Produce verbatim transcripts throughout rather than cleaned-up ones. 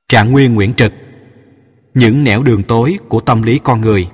Trạng nguyên Nguyễn Trực. Những nẻo đường tối của tâm lý con người.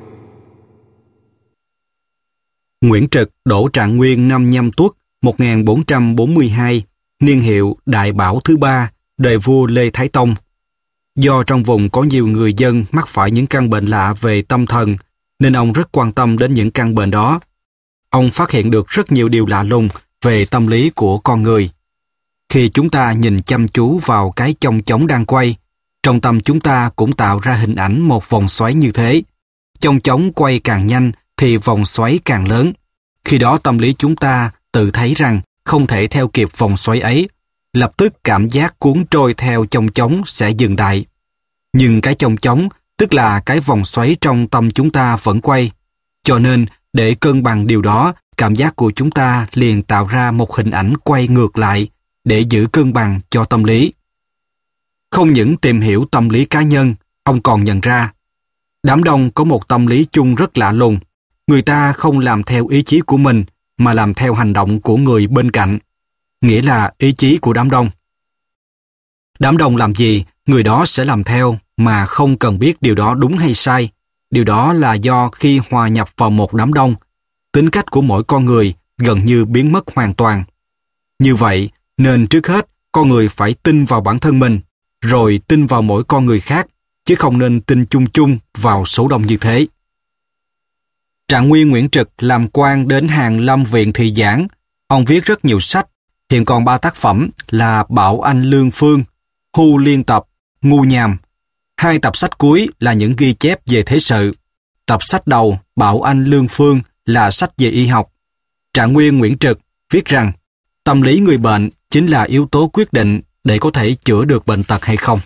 Nguyễn Trực đỗ Trạng Nguyên năm Nhâm Tuất một nghìn bốn trăm bốn mươi hai, niên hiệu Đại Bảo thứ ba, đời vua Lê Thái Tông. Do trong vùng có nhiều người dân mắc phải những căn bệnh lạ về tâm thần, nên ông rất quan tâm đến những căn bệnh đó. Ông phát hiện được rất nhiều điều lạ lùng về tâm lý của con người. Khi chúng ta nhìn chăm chú vào cái chong chóng đang quay, trong tâm chúng ta cũng tạo ra hình ảnh một vòng xoáy như thế. Chong chóng quay càng nhanh thì vòng xoáy càng lớn. Khi đó tâm lý chúng ta tự thấy rằng không thể theo kịp vòng xoáy ấy, lập tức cảm giác cuốn trôi theo chong chóng sẽ dừng lại. Nhưng cái chong chóng, tức là cái vòng xoáy trong tâm chúng ta vẫn quay. Cho nên, để cân bằng điều đó, cảm giác của chúng ta liền tạo ra một hình ảnh quay ngược lại để giữ cân bằng cho tâm lý. Không những tìm hiểu tâm lý cá nhân, ông còn nhận ra đám đông có một tâm lý chung rất lạ lùng. Người ta không làm theo ý chí của mình, mà làm theo hành động của người bên cạnh, nghĩa là ý chí của đám đông. Đám đông làm gì, người đó sẽ làm theo mà không cần biết điều đó đúng hay sai. Điều đó là do khi hòa nhập vào một đám đông, tính cách của mỗi con người gần như biến mất hoàn toàn. Như vậy, nên trước hết, con người phải tin vào bản thân mình, rồi tin vào mỗi con người khác, chứ không nên tin chung chung vào số đông như thế. Trạng Nguyên Nguyễn Trực làm quan đến Hàn Lâm Viện thị giảng. Ông viết rất nhiều sách, hiện còn ba tác phẩm là Bảo Anh Lương Phương, Hu Liên Tập, Ngu Nhàm. Hai tập sách cuối là những ghi chép về thế sự. Tập sách đầu, Bảo Anh Lương Phương, là sách về y học. Trạng Nguyên Nguyễn Trực viết rằng tâm lý người bệnh chính là yếu tố quyết định để có thể chữa được bệnh tật hay không.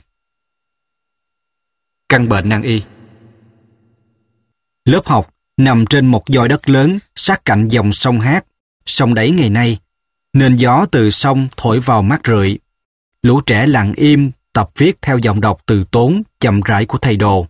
Căn bệnh nan y. Lớp học nằm trên một doi đất lớn sát cạnh dòng sông Hát. Sông đấy ngày nay, nên gió từ sông thổi vào mát rượi. Lũ trẻ lặng im tập viết theo giọng đọc từ tốn chậm rãi của thầy đồ.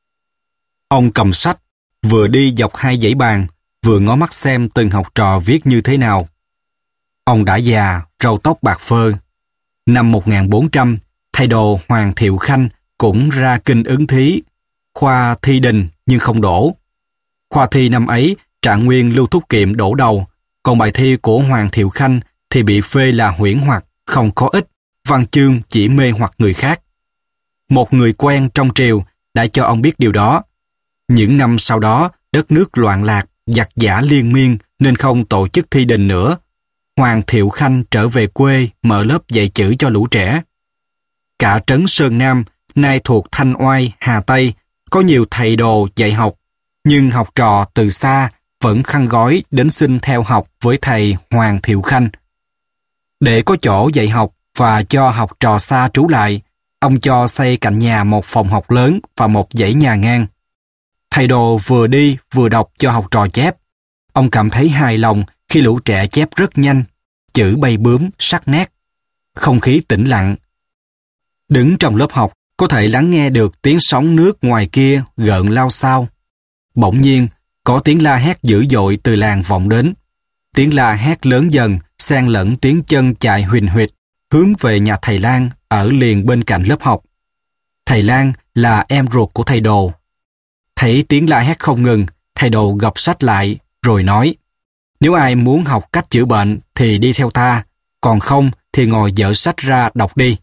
Ông cầm sách, vừa đi dọc hai dãy bàn, vừa ngó mắt xem từng học trò viết như thế nào. Ông đã già, râu tóc bạc phơ. Năm một nghìn bốn trăm, thầy đồ Hoàng Thiệu Khanh cũng ra kinh ứng thí, khoa thi đình nhưng không đỗ. Khoa thi năm ấy, Trạng Nguyên Lưu Thúc Kiệm đỗ đầu, còn bài thi của Hoàng Thiệu Khanh thì bị phê là huyễn hoặc, không có ích, văn chương chỉ mê hoặc người khác. Một người quen trong triều đã cho ông biết điều đó. Những năm sau đó, đất nước loạn lạc, giặc giã liên miên nên không tổ chức thi đình nữa. Hoàng Thiệu Khanh trở về quê mở lớp dạy chữ cho lũ trẻ. Cả trấn Sơn Nam, nay thuộc Thanh Oai, Hà Tây, có nhiều thầy đồ dạy học, nhưng học trò từ xa vẫn khăn gói đến xin theo học với thầy Hoàng Thiệu Khanh. Để có chỗ dạy học và cho học trò xa trú lại, ông cho xây cạnh nhà một phòng học lớn và một dãy nhà ngang. Thầy đồ vừa đi vừa đọc cho học trò chép. Ông cảm thấy hài lòng khi lũ trẻ chép rất nhanh, chữ bay bướm, sắc nét. Không khí tĩnh lặng. Đứng trong lớp học, có thể lắng nghe được tiếng sóng nước ngoài kia gợn lao xao. Bỗng nhiên, có tiếng la hét dữ dội từ làng vọng đến. Tiếng la hét lớn dần, xen lẫn tiếng chân chạy huỳnh huỵch, hướng về nhà thầy Lan ở liền bên cạnh lớp học. Thầy Lan là em ruột của thầy đồ. Thấy tiếng la hét không ngừng, thầy đồ gập sách lại, rồi nói: nếu ai muốn học cách chữa bệnh thì đi theo ta, còn không thì ngồi dở sách ra đọc đi.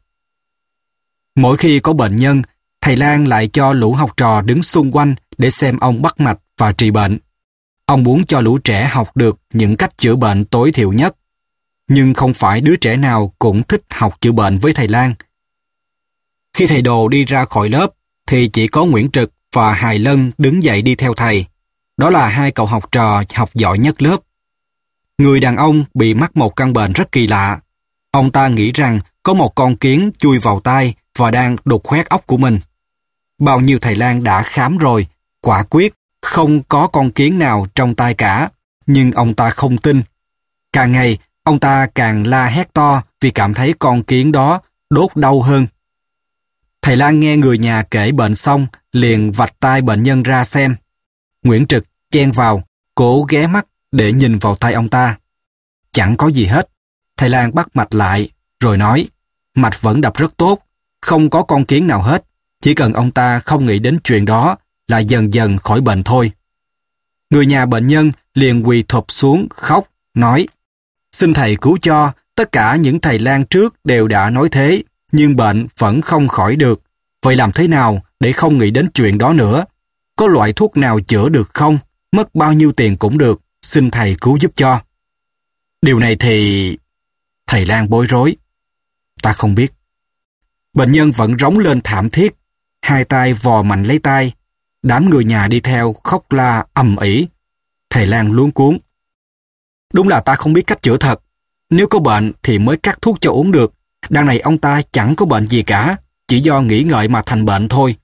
Mỗi khi có bệnh nhân, thầy Lan lại cho lũ học trò đứng xung quanh để xem ông bắt mạch và trị bệnh. Ông muốn cho lũ trẻ học được những cách chữa bệnh tối thiểu nhất. Nhưng không phải đứa trẻ nào cũng thích học chữa bệnh với thầy Lan. Khi thầy đồ đi ra khỏi lớp, thì chỉ có Nguyễn Trực và Hài Lân đứng dậy đi theo thầy. Đó là hai cậu học trò học giỏi nhất lớp. Người đàn ông bị mắc một căn bệnh rất kỳ lạ. Ông ta nghĩ rằng có một con kiến chui vào tai và đang đục khoét óc của mình. Bao nhiêu thầy Lan đã khám rồi, quả quyết không có con kiến nào trong tai cả, nhưng ông ta không tin. Càng ngày, ông ta càng la hét to vì cảm thấy con kiến đó đốt đau hơn. Thầy Lan nghe người nhà kể bệnh xong, liền vạch tai bệnh nhân ra xem. Nguyễn Trực chen vào, cố ghé mắt để nhìn vào tay ông ta. Chẳng có gì hết. Thầy Lan bắt mạch lại, rồi nói: mạch vẫn đập rất tốt, không có con kiến nào hết. Chỉ cần ông ta không nghĩ đến chuyện đó là dần dần khỏi bệnh thôi. Người nhà bệnh nhân liền quỳ thụp xuống khóc, nói: Xin thầy cứu cho, tất cả những thầy lang trước đều đã nói thế, nhưng bệnh vẫn không khỏi được. Vậy làm thế nào để không nghĩ đến chuyện đó nữa? Có loại thuốc nào chữa được không? Mất bao nhiêu tiền cũng được, xin thầy cứu giúp cho. Điều này thì... Thầy lang bối rối. Ta không biết. Bệnh nhân vẫn rống lên thảm thiết, hai tay vò mạnh lấy tay. Đám người nhà đi theo khóc la ầm ĩ. Thầy lang luống cuống. Đúng là ta không biết cách chữa thật. Nếu có bệnh thì mới cắt thuốc cho uống được. Đằng này ông ta chẳng có bệnh gì cả, chỉ do nghĩ ngợi mà thành bệnh thôi.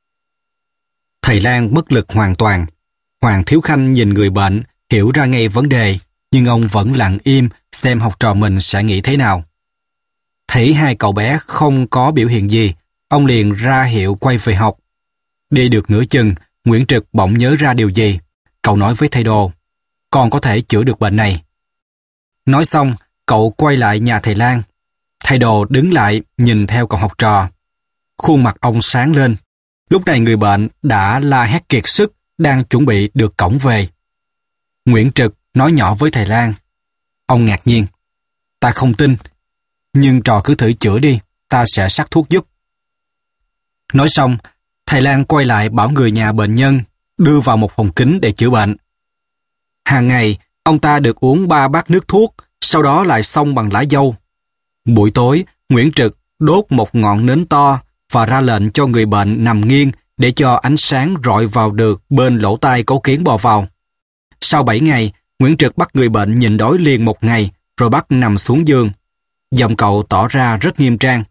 Thầy lang bất lực hoàn toàn. Hoàng Thiếu Khanh nhìn người bệnh, hiểu ra ngay vấn đề, nhưng ông vẫn lặng im xem học trò mình sẽ nghĩ thế nào. Thấy hai cậu bé không có biểu hiện gì, ông liền ra hiệu quay về học. Đi được nửa chừng, Nguyễn Trực bỗng nhớ ra điều gì. Cậu nói với thầy Đồ: Con có thể chữa được bệnh này. Nói xong, cậu quay lại nhà thầy lang. Thầy Đồ đứng lại nhìn theo cậu học trò. Khuôn mặt ông sáng lên. Lúc này người bệnh đã la hét kiệt sức, đang chuẩn bị được cõng về. Nguyễn Trực nói nhỏ với thầy lang. Ông ngạc nhiên. Ta không tin, nhưng trò cứ thử chữa đi, ta sẽ sắc thuốc giúp. Nói xong, thầy lang quay lại bảo người nhà bệnh nhân đưa vào một phòng kính để chữa bệnh. Hàng ngày, ông ta được uống ba bát nước thuốc, sau đó lại xông bằng lá dâu. Buổi tối, Nguyễn Trực đốt một ngọn nến to và ra lệnh cho người bệnh nằm nghiêng để cho ánh sáng rọi vào được bên lỗ tai có kiến bò vào. Sau bảy ngày, Nguyễn Trực bắt người bệnh nhìn đói liền một ngày, rồi bắt nằm xuống giường. Giọng cậu tỏ ra rất nghiêm trang.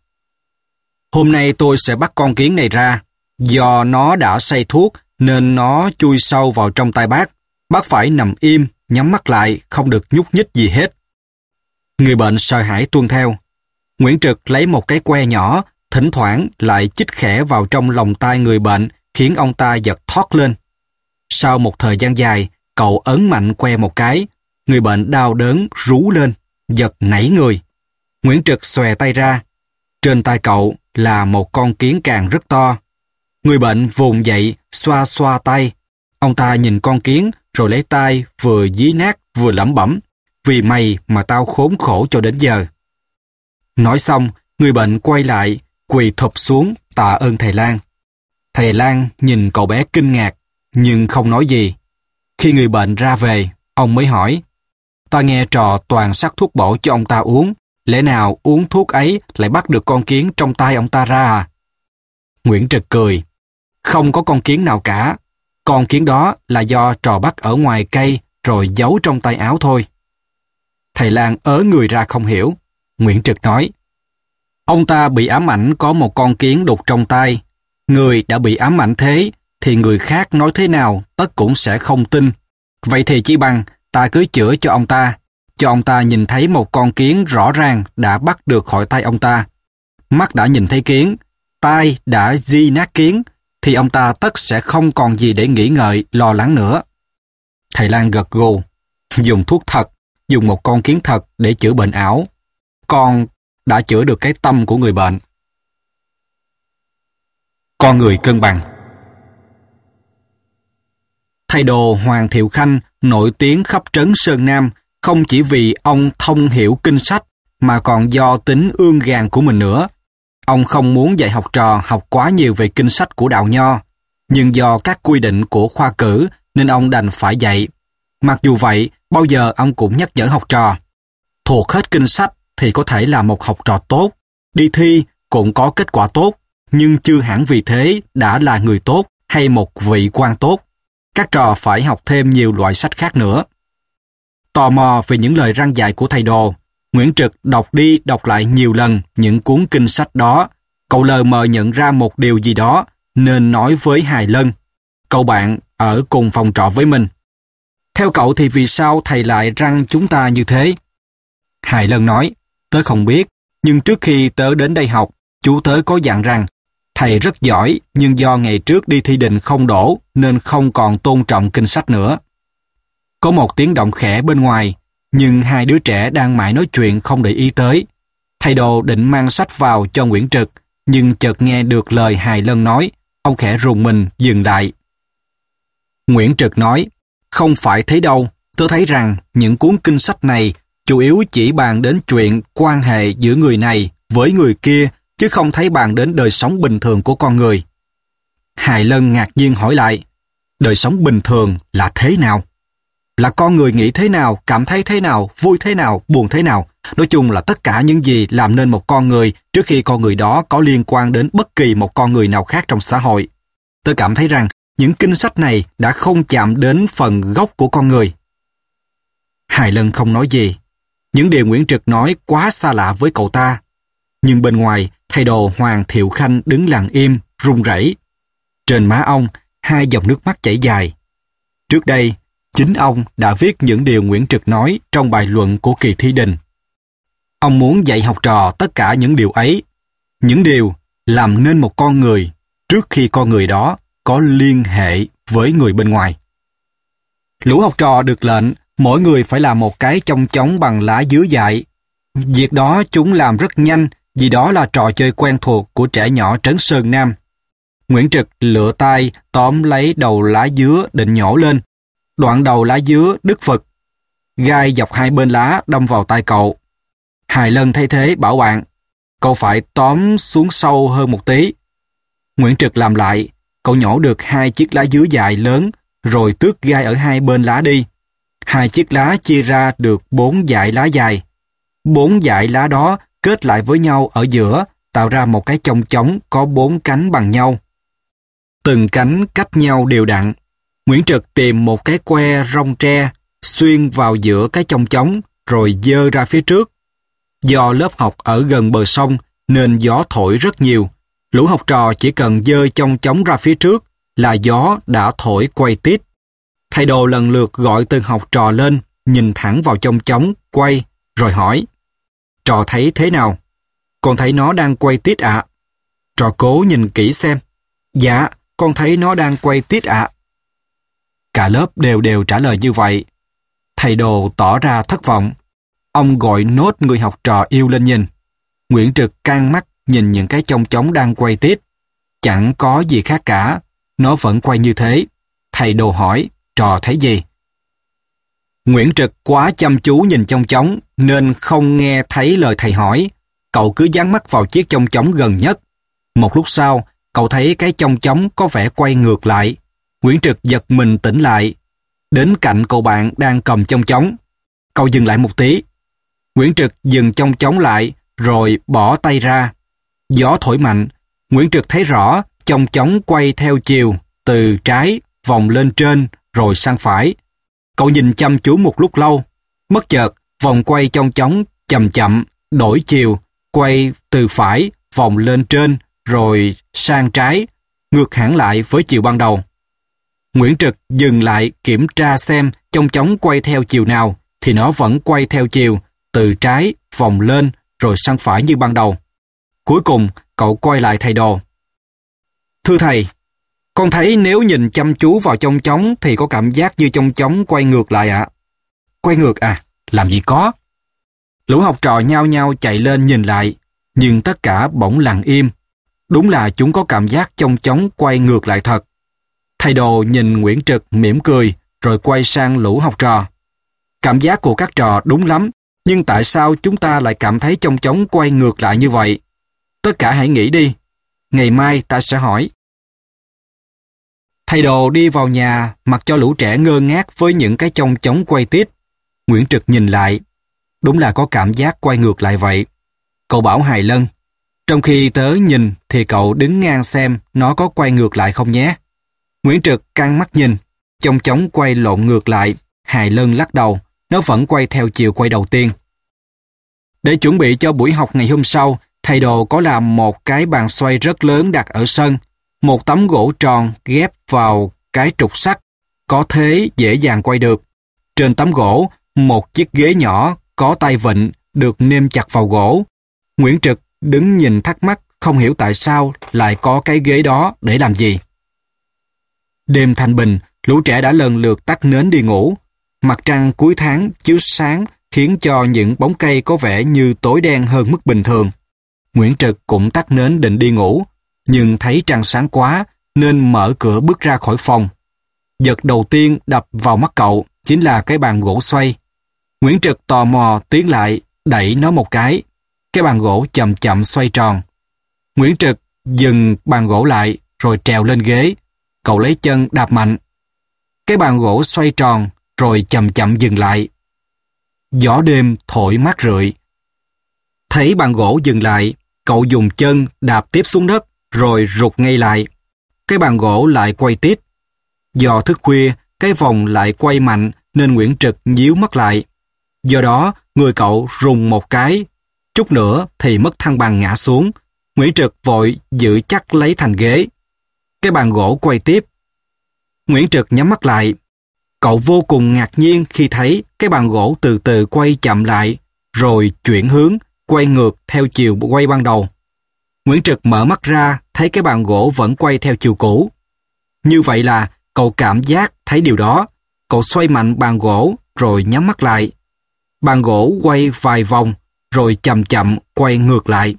Hôm nay tôi sẽ bắt con kiến này ra. Do nó đã say thuốc nên nó chui sâu vào trong tai bác. Bác phải nằm im, nhắm mắt lại, không được nhúc nhích gì hết. Người bệnh sợ hãi tuân theo. Nguyễn Trực lấy một cái que nhỏ, thỉnh thoảng lại chích khẽ vào trong lòng tai người bệnh, khiến ông ta giật thót lên. Sau một thời gian dài, cậu ấn mạnh que một cái. Người bệnh đau đớn rú lên, giật nảy người. Nguyễn Trực xòe tay ra. Trên tay cậu là một con kiến càng rất to. Người bệnh vùng dậy, xoa xoa tay. Ông ta nhìn con kiến, rồi lấy tay vừa dí nát vừa lẩm bẩm. Vì mày mà tao khốn khổ cho đến giờ. Nói xong, người bệnh quay lại, quỳ thụp xuống tạ ơn thầy lang. Thầy lang nhìn cậu bé kinh ngạc, nhưng không nói gì. Khi người bệnh ra về, ông mới hỏi: Ta nghe trò toàn sắc thuốc bổ cho ông ta uống, lẽ nào uống thuốc ấy lại bắt được con kiến trong tay ông ta ra à? Nguyễn Trực cười: Không có con kiến nào cả. Con kiến đó là do trò bắt ở ngoài cây rồi giấu trong tay áo thôi. Thầy lang ớ người ra không hiểu. Nguyễn Trực nói: Ông ta bị ám ảnh có một con kiến đục trong tay. Người đã bị ám ảnh thế thì người khác nói thế nào tất cũng sẽ không tin. Vậy thì chỉ bằng ta cứ chữa cho ông ta, cho ông ta nhìn thấy một con kiến rõ ràng đã bắt được khỏi tay ông ta. Mắt đã nhìn thấy kiến, tai đã di nát kiến, thì ông ta tất sẽ không còn gì để nghĩ ngợi, lo lắng nữa. Thầy lang gật gù. Dùng thuốc thật, dùng một con kiến thật để chữa bệnh ảo. Con đã chữa được cái tâm của người bệnh. Con người cân bằng. Thầy Đồ Hoàng Thiệu Khanh nổi tiếng khắp trấn Sơn Nam không chỉ vì ông thông hiểu kinh sách mà còn do tính ương gàn của mình nữa. Ông không muốn dạy học trò học quá nhiều về kinh sách của đạo Nho, nhưng do các quy định của khoa cử nên ông đành phải dạy. Mặc dù vậy, bao giờ ông cũng nhắc nhở học trò: thuộc hết kinh sách thì có thể là một học trò tốt, đi thi cũng có kết quả tốt, nhưng chưa hẳn vì thế đã là người tốt hay một vị quan tốt. Các trò phải học thêm nhiều loại sách khác nữa. Tò mò về những lời răn dạy của thầy Đồ, Nguyễn Trực đọc đi đọc lại nhiều lần những cuốn kinh sách đó. Cậu lờ mờ nhận ra một điều gì đó nên nói với Hài Lân, cậu bạn ở cùng phòng trọ với mình: Theo cậu thì vì sao thầy lại răn chúng ta như thế? Hài Lân nói: Tớ không biết, nhưng trước khi tớ đến đây học, chú tớ có dặn rằng thầy rất giỏi, nhưng do ngày trước đi thi đình không đỗ nên không còn tôn trọng kinh sách nữa. Có một tiếng động khẽ bên ngoài, nhưng hai đứa trẻ đang mãi nói chuyện không để ý tới. Thầy Đồ định mang sách vào cho Nguyễn Trực, nhưng chợt nghe được lời Hài Lân nói, ông khẽ rùng mình dừng lại. Nguyễn Trực nói, không phải thế đâu, tôi thấy rằng những cuốn kinh sách này chủ yếu chỉ bàn đến chuyện quan hệ giữa người này với người kia, chứ không thấy bàn đến đời sống bình thường của con người. Hài Lân ngạc nhiên hỏi lại, đời sống bình thường là thế nào? Là con người nghĩ thế nào, cảm thấy thế nào, vui thế nào, buồn thế nào? Nói chung là tất cả những gì làm nên một con người trước khi con người đó có liên quan đến bất kỳ một con người nào khác trong xã hội. Tôi cảm thấy rằng những kinh sách này đã không chạm đến phần gốc của con người. Hài Lân không nói gì. Những điều Nguyễn Trực nói quá xa lạ với cậu ta. Nhưng bên ngoài, thầy đồ Hoàng Thiệu Khanh đứng lặng im, run rẩy. Trên má ông, hai dòng nước mắt chảy dài. Trước đây, chính ông đã viết những điều Nguyễn Trực nói trong bài luận của kỳ thi đình. Ông muốn dạy học trò tất cả những điều ấy, những điều làm nên một con người trước khi con người đó có liên hệ với người bên ngoài. Lũ học trò được lệnh mỗi người phải làm một cái chong chóng bằng lá dứa dại. Việc đó chúng làm rất nhanh vì đó là trò chơi quen thuộc của trẻ nhỏ Trấn Sơn Nam. Nguyễn Trực lựa tay tóm lấy đầu lá dứa định nhổ lên. Đoạn đầu lá dứa đứt phật. Gai dọc hai bên lá đâm vào tay cậu. Hài Lân thay thế bảo bạn, cậu phải tóm xuống sâu hơn một tí. Nguyễn Trực làm lại, cậu nhổ được hai chiếc lá dứa dài lớn, rồi tước gai ở hai bên lá đi. Hai chiếc lá chia ra được bốn dải lá dài. Bốn dải lá đó kết lại với nhau ở giữa, tạo ra một cái chong chóng có bốn cánh bằng nhau. Từng cánh cách nhau đều đặn. Nguyễn Trực tìm một cái que rong tre, xuyên vào giữa cái chong chóng, rồi giơ ra phía trước. Do lớp học ở gần bờ sông, nên gió thổi rất nhiều. Lũ học trò chỉ cần giơ chong chóng ra phía trước, là gió đã thổi quay tít. Thầy đồ lần lượt gọi từng học trò lên, nhìn thẳng vào chong chóng, quay, rồi hỏi. Trò thấy thế nào? Con thấy nó đang quay tít ạ. À? Trò cố nhìn kỹ xem. Dạ, con thấy nó đang quay tít ạ. À. Cả lớp đều đều trả lời như vậy. Thầy đồ tỏ ra thất vọng. Ông gọi nốt người học trò yêu lên nhìn. Nguyễn Trực căng mắt nhìn những cái chong chóng đang quay tít. Chẳng có gì khác cả. Nó vẫn quay như thế. Thầy đồ hỏi, trò thấy gì? Nguyễn Trực quá chăm chú nhìn chong chóng nên không nghe thấy lời thầy hỏi. Cậu cứ dán mắt vào chiếc chong chóng gần nhất. Một lúc sau, cậu thấy cái chong chóng có vẻ quay ngược lại. Nguyễn Trực giật mình tỉnh lại. Đến cạnh cậu bạn đang cầm chong chóng. Cậu dừng lại một tí. Nguyễn Trực dừng chong chóng lại rồi bỏ tay ra. Gió thổi mạnh. Nguyễn Trực thấy rõ chong chóng quay theo chiều từ trái vòng lên trên rồi sang phải. Cậu nhìn chăm chú một lúc lâu. Bất chợt vòng quay chong chóng chậm chậm đổi chiều, quay từ phải vòng lên trên rồi sang trái, ngược hẳn lại với chiều ban đầu. Nguyễn Trực dừng lại kiểm tra xem chong chóng quay theo chiều nào thì nó vẫn quay theo chiều từ trái vòng lên rồi sang phải như ban đầu. Cuối cùng cậu quay lại thầy đồ. Thưa thầy, con thấy nếu nhìn chăm chú vào chong chóng thì có cảm giác như chong chóng quay ngược lại ạ. À. Quay ngược à? Làm gì có? Lũ học trò nhao nhao chạy lên nhìn lại, nhưng tất cả bỗng lặng im. Đúng là chúng có cảm giác chong chóng quay ngược lại thật. Thầy đồ nhìn Nguyễn Trực mỉm cười, rồi quay sang lũ học trò. Cảm giác của các trò đúng lắm, nhưng tại sao chúng ta lại cảm thấy chong chóng quay ngược lại như vậy? Tất cả hãy nghĩ đi. Ngày mai ta sẽ hỏi. Thầy đồ đi vào nhà, mặc cho lũ trẻ ngơ ngác với những cái chong chóng quay tít. Nguyễn Trực nhìn lại. Đúng là có cảm giác quay ngược lại vậy. Cậu bảo Hài Lân, trong khi tớ nhìn thì cậu đứng ngang xem nó có quay ngược lại không nhé. Nguyễn Trực căng mắt nhìn, chong chóng quay lộn ngược lại. Hài Lân lắc đầu, nó vẫn quay theo chiều quay đầu tiên. Để chuẩn bị cho buổi học ngày hôm sau, thầy đồ có làm một cái bàn xoay rất lớn đặt ở sân, một tấm gỗ tròn ghép vào cái trục sắt, có thế dễ dàng quay được. Trên tấm gỗ, một chiếc ghế nhỏ có tay vịn được nêm chặt vào gỗ. Nguyễn Trực đứng nhìn thắc mắc, không hiểu tại sao lại có cái ghế đó để làm gì. Đêm thanh bình, lũ trẻ đã lần lượt tắt nến đi ngủ. Mặt trăng cuối tháng chiếu sáng khiến cho những bóng cây có vẻ như tối đen hơn mức bình thường. Nguyễn Trực cũng tắt nến định đi ngủ, nhưng thấy trăng sáng quá nên mở cửa bước ra khỏi phòng. Vật đầu tiên đập vào mắt cậu chính là cái bàn gỗ xoay. Nguyễn Trực tò mò tiến lại, đẩy nó một cái. Cái bàn gỗ chậm chậm xoay tròn. Nguyễn Trực dừng bàn gỗ lại rồi trèo lên ghế. Cậu lấy chân đạp mạnh. Cái bàn gỗ xoay tròn rồi chậm chậm dừng lại. Gió đêm thổi mát rượi. Thấy bàn gỗ dừng lại, cậu dùng chân đạp tiếp xuống đất rồi rụt ngay lại. Cái bàn gỗ lại quay tiếp. Do thức khuya, cái vòng lại quay mạnh nên Nguyễn Trực nhíu mắt lại. Do đó, người cậu rùng một cái. Chút nữa thì mất thăng bằng ngã xuống. Nguyễn Trực vội giữ chắc lấy thành ghế. Cái bàn gỗ quay tiếp. Nguyễn Trực nhắm mắt lại. Cậu vô cùng ngạc nhiên khi thấy cái bàn gỗ từ từ quay chậm lại, rồi chuyển hướng, quay ngược theo chiều quay ban đầu. Nguyễn Trực mở mắt ra, thấy cái bàn gỗ vẫn quay theo chiều cũ. Như vậy là cậu cảm giác thấy điều đó. Cậu xoay mạnh bàn gỗ rồi nhắm mắt lại. Bàn gỗ quay vài vòng rồi chậm chậm quay ngược lại.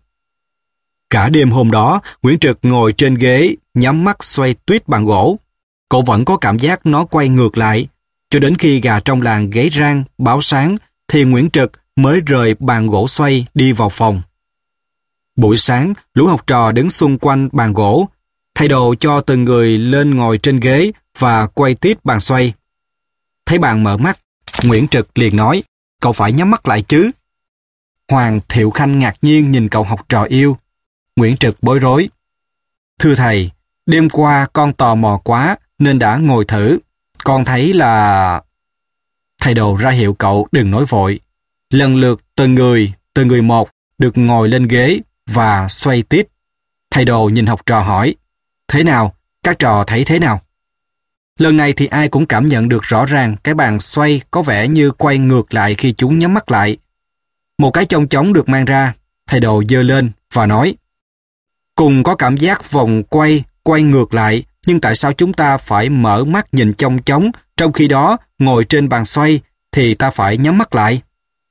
Cả đêm hôm đó, Nguyễn Trực ngồi trên ghế, nhắm mắt xoay tuýt bàn gỗ. Cậu vẫn có cảm giác nó quay ngược lại, cho đến khi gà trong làng gáy rang, báo sáng, thì Nguyễn Trực mới rời bàn gỗ xoay đi vào phòng. Buổi sáng, lũ học trò đứng xung quanh bàn gỗ. Thầy đồ cho từng người lên ngồi trên ghế và quay tiếp bàn xoay. Thấy bạn mở mắt, Nguyễn Trực liền nói, cậu phải nhắm mắt lại chứ. Hoàng Thiệu Khanh ngạc nhiên nhìn cậu học trò yêu. Nguyễn Trực bối rối. Thưa thầy, đêm qua con tò mò quá nên đã ngồi thử. Con thấy là... Thầy đồ ra hiệu cậu đừng nói vội. Lần lượt từng người, từng người một được ngồi lên ghế và xoay tiếp. Thầy đồ nhìn học trò hỏi, thế nào? Các trò thấy thế nào? Lần này thì ai cũng cảm nhận được rõ ràng cái bàn xoay có vẻ như quay ngược lại khi chúng nhắm mắt lại. Một cái chong chóng được mang ra, thầy đồ giơ lên và nói, cùng có cảm giác vòng quay, quay ngược lại, nhưng tại sao chúng ta phải mở mắt nhìn chong chóng, trong khi đó ngồi trên bàn xoay thì ta phải nhắm mắt lại?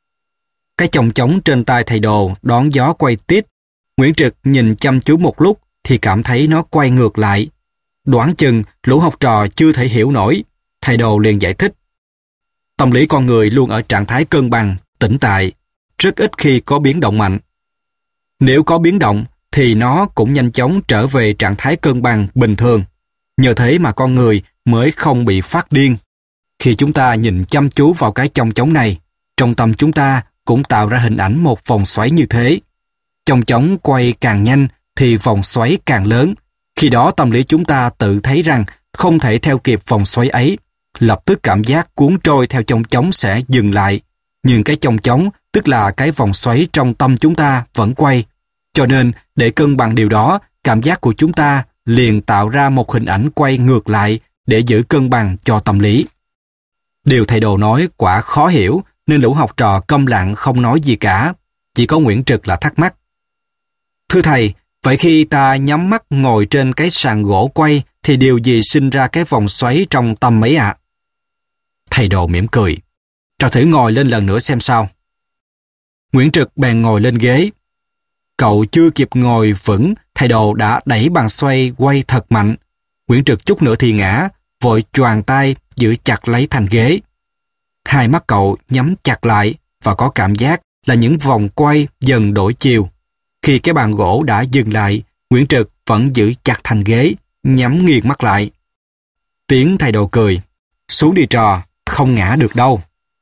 Cái chong chóng trên tay thầy đồ đón gió quay tiếp. Nguyễn Trực nhìn chăm chú một lúc thì cảm thấy nó quay ngược lại. Đoán chừng lũ học trò chưa thể hiểu nổi. Thầy đồ liền giải thích. Tâm lý con người luôn ở trạng thái cân bằng, tĩnh tại, rất ít khi có biến động mạnh. Nếu có biến động thì nó cũng nhanh chóng trở về trạng thái cân bằng bình thường. Nhờ thế mà con người mới không bị phát điên. Khi chúng ta nhìn chăm chú vào cái chong chóng này, trong tâm chúng ta cũng tạo ra hình ảnh một vòng xoáy như thế. Chong chóng quay càng nhanh thì vòng xoáy càng lớn. Khi đó tâm lý chúng ta tự thấy rằng không thể theo kịp vòng xoáy ấy. Lập tức cảm giác cuốn trôi theo chong chóng sẽ dừng lại. Nhưng cái chong chóng, tức là cái vòng xoáy trong tâm chúng ta vẫn quay. Cho nên, để cân bằng điều đó, cảm giác của chúng ta liền tạo ra một hình ảnh quay ngược lại để giữ cân bằng cho tâm lý. Điều thầy đồ nói quả khó hiểu, nên lũ học trò câm lặng không nói gì cả. Chỉ có Nguyễn Trực là thắc mắc. Thưa thầy, vậy khi ta nhắm mắt ngồi trên cái sàn gỗ quay thì điều gì sinh ra cái vòng xoáy trong tâm ấy ạ? À? Thầy đồ mỉm cười. Trò thử ngồi lên lần nữa xem sao. Nguyễn Trực bèn ngồi lên ghế. Cậu chưa kịp ngồi vững, thầy đồ đã đẩy bàn xoay quay thật mạnh. Nguyễn Trực chút nữa thì ngã, vội choàng tay giữ chặt lấy thành ghế. Hai mắt cậu nhắm chặt lại và có cảm giác là những vòng quay dần đổi chiều. Khi cái bàn gỗ đã dừng lại, Nguyễn Trực vẫn giữ chặt thành ghế, nhắm nghiền mắt lại. Tiếng thầy đồ cười. Xuống đi trò, không ngã được đâu.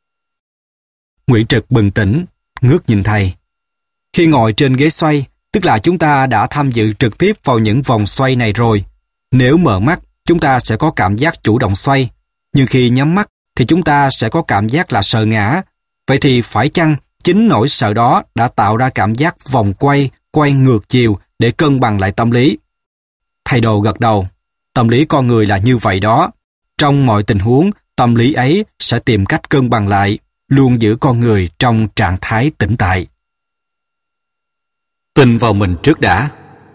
Nguyễn Trực bừng tỉnh, ngước nhìn thầy. Khi ngồi trên ghế xoay, tức là chúng ta đã tham dự trực tiếp vào những vòng xoay này rồi. Nếu mở mắt, chúng ta sẽ có cảm giác chủ động xoay. Nhưng khi nhắm mắt, thì chúng ta sẽ có cảm giác là sợ ngã. Vậy thì phải chăng chính nỗi sợ đó đã tạo ra cảm giác vòng quay, quay ngược chiều để cân bằng lại tâm lý? Thầy đồ gật đầu. Tâm lý con người là như vậy đó. Trong mọi tình huống, tâm lý ấy sẽ tìm cách cân bằng lại, luôn giữ con người trong trạng thái tĩnh tại. Tin vào mình trước đã.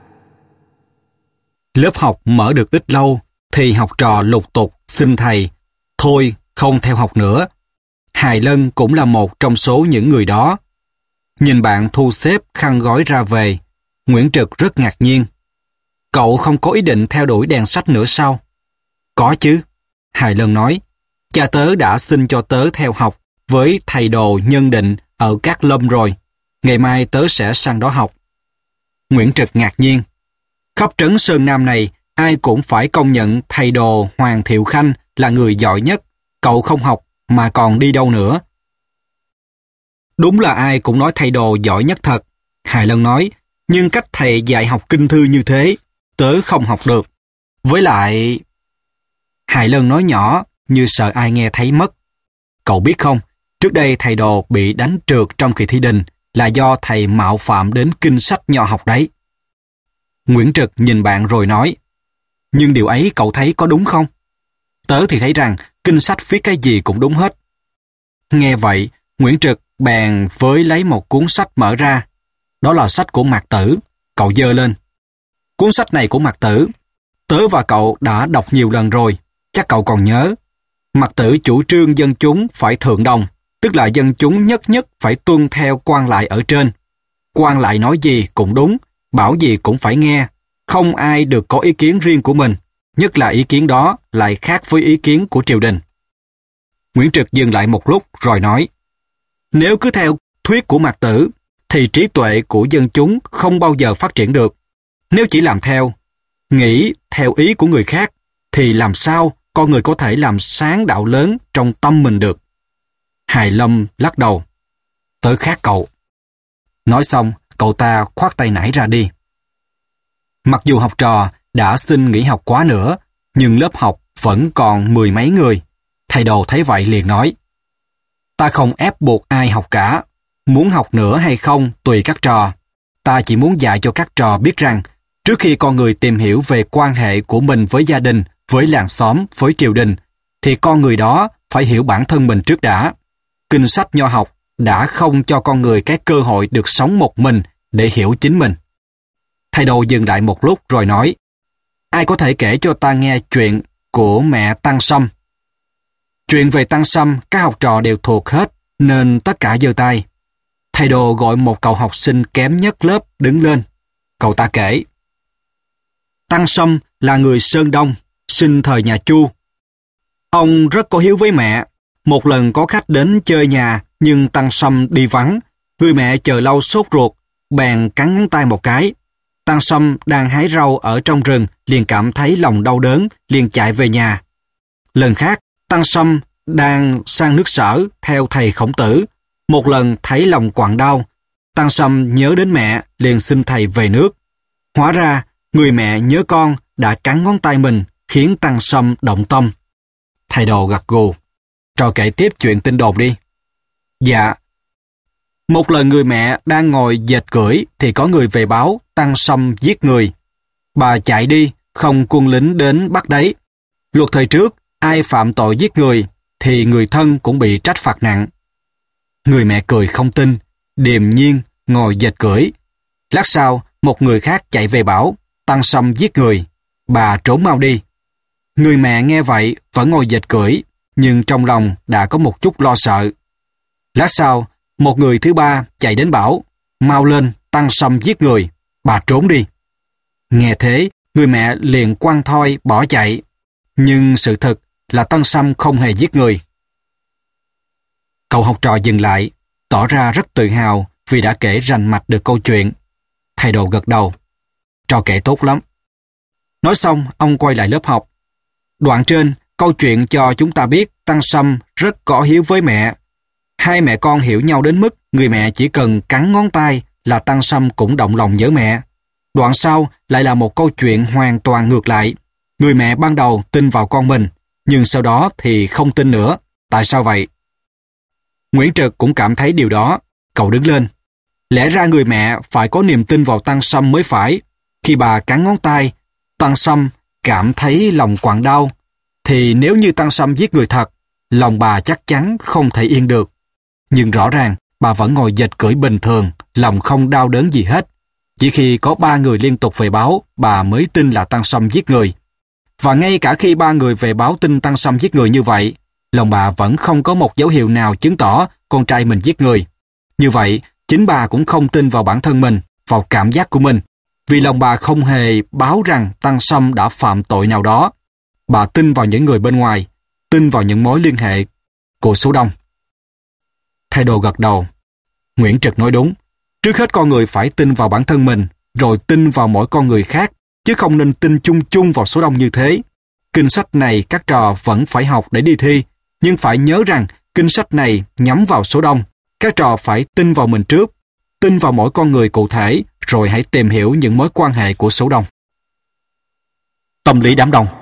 Lớp học mở được ít lâu, thì học trò lục tục xin thầy, thôi không theo học nữa. Hài Lân cũng là một trong số những người đó. Nhìn bạn thu xếp khăn gói ra về, Nguyễn Trực rất ngạc nhiên. Cậu không có ý định theo đuổi đèn sách nữa sao? Có chứ. Hài Lân nói. Cha tớ đã xin cho tớ theo học với thầy đồ Nhân Định ở Cát Lâm rồi. Ngày mai tớ sẽ sang đó học. Nguyễn Trực ngạc nhiên. Khắp trấn Sơn Nam này, ai cũng phải công nhận thầy đồ Hoàng Thiệu Khanh là người giỏi nhất. Cậu không học mà còn đi đâu nữa? Đúng là ai cũng nói thầy đồ giỏi nhất thật. Hài Lân nói. Nhưng cách thầy dạy học kinh thư như thế, tớ không học được. Với lại... Hài Lân nói nhỏ, như sợ ai nghe thấy mất. Cậu biết không, trước đây thầy đồ bị đánh trượt trong kỳ thi đình là do thầy mạo phạm đến kinh sách nho học đấy. Nguyễn Trực nhìn bạn rồi nói, nhưng điều ấy cậu thấy có đúng không? Tớ thì thấy rằng kinh sách viết cái gì cũng đúng hết. Nghe vậy, Nguyễn Trực bèn với lấy một cuốn sách mở ra. Đó là sách của Mạc Tử. Cậu giơ lên. Cuốn sách này của Mạc Tử, tớ và cậu đã đọc nhiều lần rồi, chắc cậu còn nhớ. Mạc Tử chủ trương dân chúng phải thượng đồng, tức là dân chúng nhất nhất phải tuân theo quan lại ở trên. Quan lại nói gì cũng đúng, bảo gì cũng phải nghe, không ai được có ý kiến riêng của mình, nhất là ý kiến đó lại khác với ý kiến của triều đình. Nguyễn Trực dừng lại một lúc rồi nói, nếu cứ theo thuyết của Mạc Tử, thì trí tuệ của dân chúng không bao giờ phát triển được. Nếu chỉ làm theo, nghĩ theo ý của người khác, thì làm sao con người có thể làm sáng đạo lớn trong tâm mình được? Hài Lâm lắc đầu. Tớ khác cậu. Nói xong, cậu ta khoát tay nải ra đi. Mặc dù học trò đã xin nghỉ học quá nữa, nhưng lớp học vẫn còn mười mấy người. Thầy đồ thấy vậy liền nói, ta không ép buộc ai học cả. Muốn học nữa hay không tùy các trò. Ta chỉ muốn dạy cho các trò biết rằng trước khi con người tìm hiểu về quan hệ của mình với gia đình, với làng xóm, với triều đình, thì con người đó phải hiểu bản thân mình trước đã. Kinh sách nho học đã không cho con người cái cơ hội được sống một mình để hiểu chính mình. Thầy đồ dừng lại một lúc rồi nói, ai có thể kể cho ta nghe chuyện của mẹ Tăng Sâm? Chuyện về Tăng Sâm các học trò đều thuộc hết, nên tất cả giơ tay. Thầy đồ gọi một cậu học sinh kém nhất lớp đứng lên. Cậu ta kể, Tăng Sâm là người Sơn Đông, sinh thời nhà Chu. Ông rất có hiếu với mẹ. Một lần có khách đến chơi nhà, nhưng Tăng Sâm đi vắng. Người mẹ chờ lâu sốt ruột, bèn cắn ngón tay một cái. Tăng Sâm đang hái rau ở trong rừng, liền cảm thấy lòng đau đớn, liền chạy về nhà. Lần khác, Tăng Sâm đang sang nước Sở theo thầy Khổng Tử. Một lần thấy lòng quặn đau, Tăng Sâm nhớ đến mẹ, liền xin thầy về nước. Hóa ra, người mẹ nhớ con đã cắn ngón tay mình, khiến Tăng Sâm động tâm. Thầy đồ gật gù. Trò kể tiếp chuyện tin đồn đi. Dạ. Một lần người mẹ đang ngồi dệt cưỡi thì có người về báo Tăng Sâm giết người. Bà chạy đi, không quân lính đến bắt đấy. Luật thời trước, ai phạm tội giết người thì người thân cũng bị trách phạt nặng. Người mẹ cười không tin, điềm nhiên ngồi dệt cưỡi. Lát sau, một người khác chạy về bảo Tăng Sâm giết người. Bà trốn mau đi. Người mẹ nghe vậy vẫn ngồi dệt cưỡi, nhưng trong lòng đã có một chút lo sợ. Lát sau, một người thứ ba chạy đến bảo, mau lên, Tăng Sâm giết người. Bà trốn đi. Nghe thế, người mẹ liền quăng thoi bỏ chạy. Nhưng sự thật là Tăng Sâm không hề giết người. Cậu học trò dừng lại, tỏ ra rất tự hào vì đã kể rành mạch được câu chuyện. Thầy đồ gật đầu. Trò kể tốt lắm. Nói xong, ông quay lại lớp học. Đoạn trên, câu chuyện cho chúng ta biết Tăng Sâm rất có hiếu với mẹ. Hai mẹ con hiểu nhau đến mức người mẹ chỉ cần cắn ngón tay là Tăng Sâm cũng động lòng nhớ mẹ. Đoạn sau lại là một câu chuyện hoàn toàn ngược lại. Người mẹ ban đầu tin vào con mình, nhưng sau đó thì không tin nữa. Tại sao vậy? Nguyễn Trực cũng cảm thấy điều đó. Cậu đứng lên. Lẽ ra người mẹ phải có niềm tin vào Tăng Sâm mới phải. Khi bà cắn ngón tay, Tăng Sâm cảm thấy lòng quặn đau, thì nếu như Tăng Sâm giết người thật, lòng bà chắc chắn không thể yên được. Nhưng rõ ràng, bà vẫn ngồi dệt cưỡi bình thường, lòng không đau đớn gì hết. Chỉ khi có ba người liên tục về báo, bà mới tin là Tăng Sâm giết người. Và ngay cả khi ba người về báo tin Tăng Sâm giết người như vậy, lòng bà vẫn không có một dấu hiệu nào chứng tỏ con trai mình giết người. Như vậy, chính bà cũng không tin vào bản thân mình, vào cảm giác của mình, Vì lòng bà không hề báo rằng Tăng Sâm đã phạm tội nào đó. Bà tin vào những người bên ngoài, tin vào những mối liên hệ của số đông. Thầy Đồ gật đầu. Nguyễn Trực nói đúng. Trước hết con người phải tin vào bản thân mình, rồi tin vào mỗi con người khác, chứ không nên tin chung chung vào số đông như thế. Kinh sách này các trò vẫn phải học để đi thi, nhưng phải nhớ rằng kinh sách này nhắm vào số đông. Các trò phải tin vào mình trước, tin vào mỗi con người cụ thể, rồi hãy tìm hiểu những mối quan hệ của số đông. Tâm lý đám đông.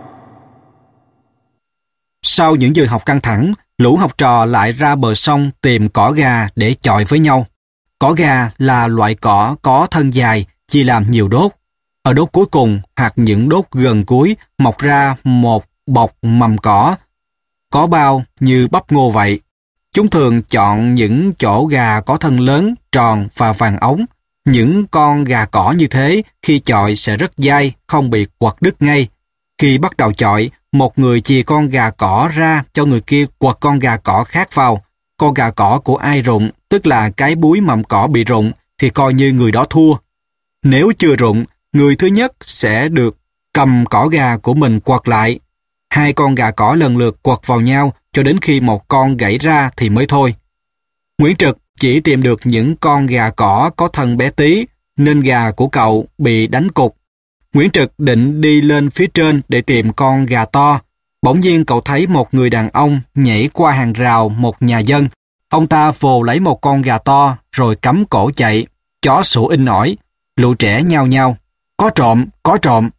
Sau những giờ học căng thẳng, lũ học trò lại ra bờ sông tìm cỏ gà để chọi với nhau. Cỏ gà là loại cỏ có thân dài, chia làm nhiều đốt. Ở đốt cuối cùng hoặc những đốt gần cuối mọc ra một bọc mầm cỏ, có bao như bắp ngô vậy. Chúng thường chọn những chỗ gà có thân lớn, tròn và vàng ống. Những con gà cỏ như thế khi chọi sẽ rất dai, không bị quặt đứt ngay. Khi bắt đầu chọi, một người chìa con gà cỏ ra cho người kia quặt con gà cỏ khác vào. Con gà cỏ của ai rụng, tức là cái búi mầm cỏ bị rụng, thì coi như người đó thua. Nếu chưa rụng, người thứ nhất sẽ được cầm cỏ gà của mình quặt lại. Hai con gà cỏ lần lượt quặt vào nhau cho đến khi một con gãy ra thì mới thôi. Nguyễn Trực chỉ tìm được những con gà cỏ có thân bé tí, nên gà của cậu bị đánh cục. Nguyễn Trực định đi lên phía trên để tìm con gà to. Bỗng nhiên cậu thấy một người đàn ông nhảy qua hàng rào một nhà dân. Ông ta vồ lấy một con gà to rồi cắm cổ chạy. Chó sủa inh ỏi. Lũ trẻ nhao nhao. Có trộm, có trộm.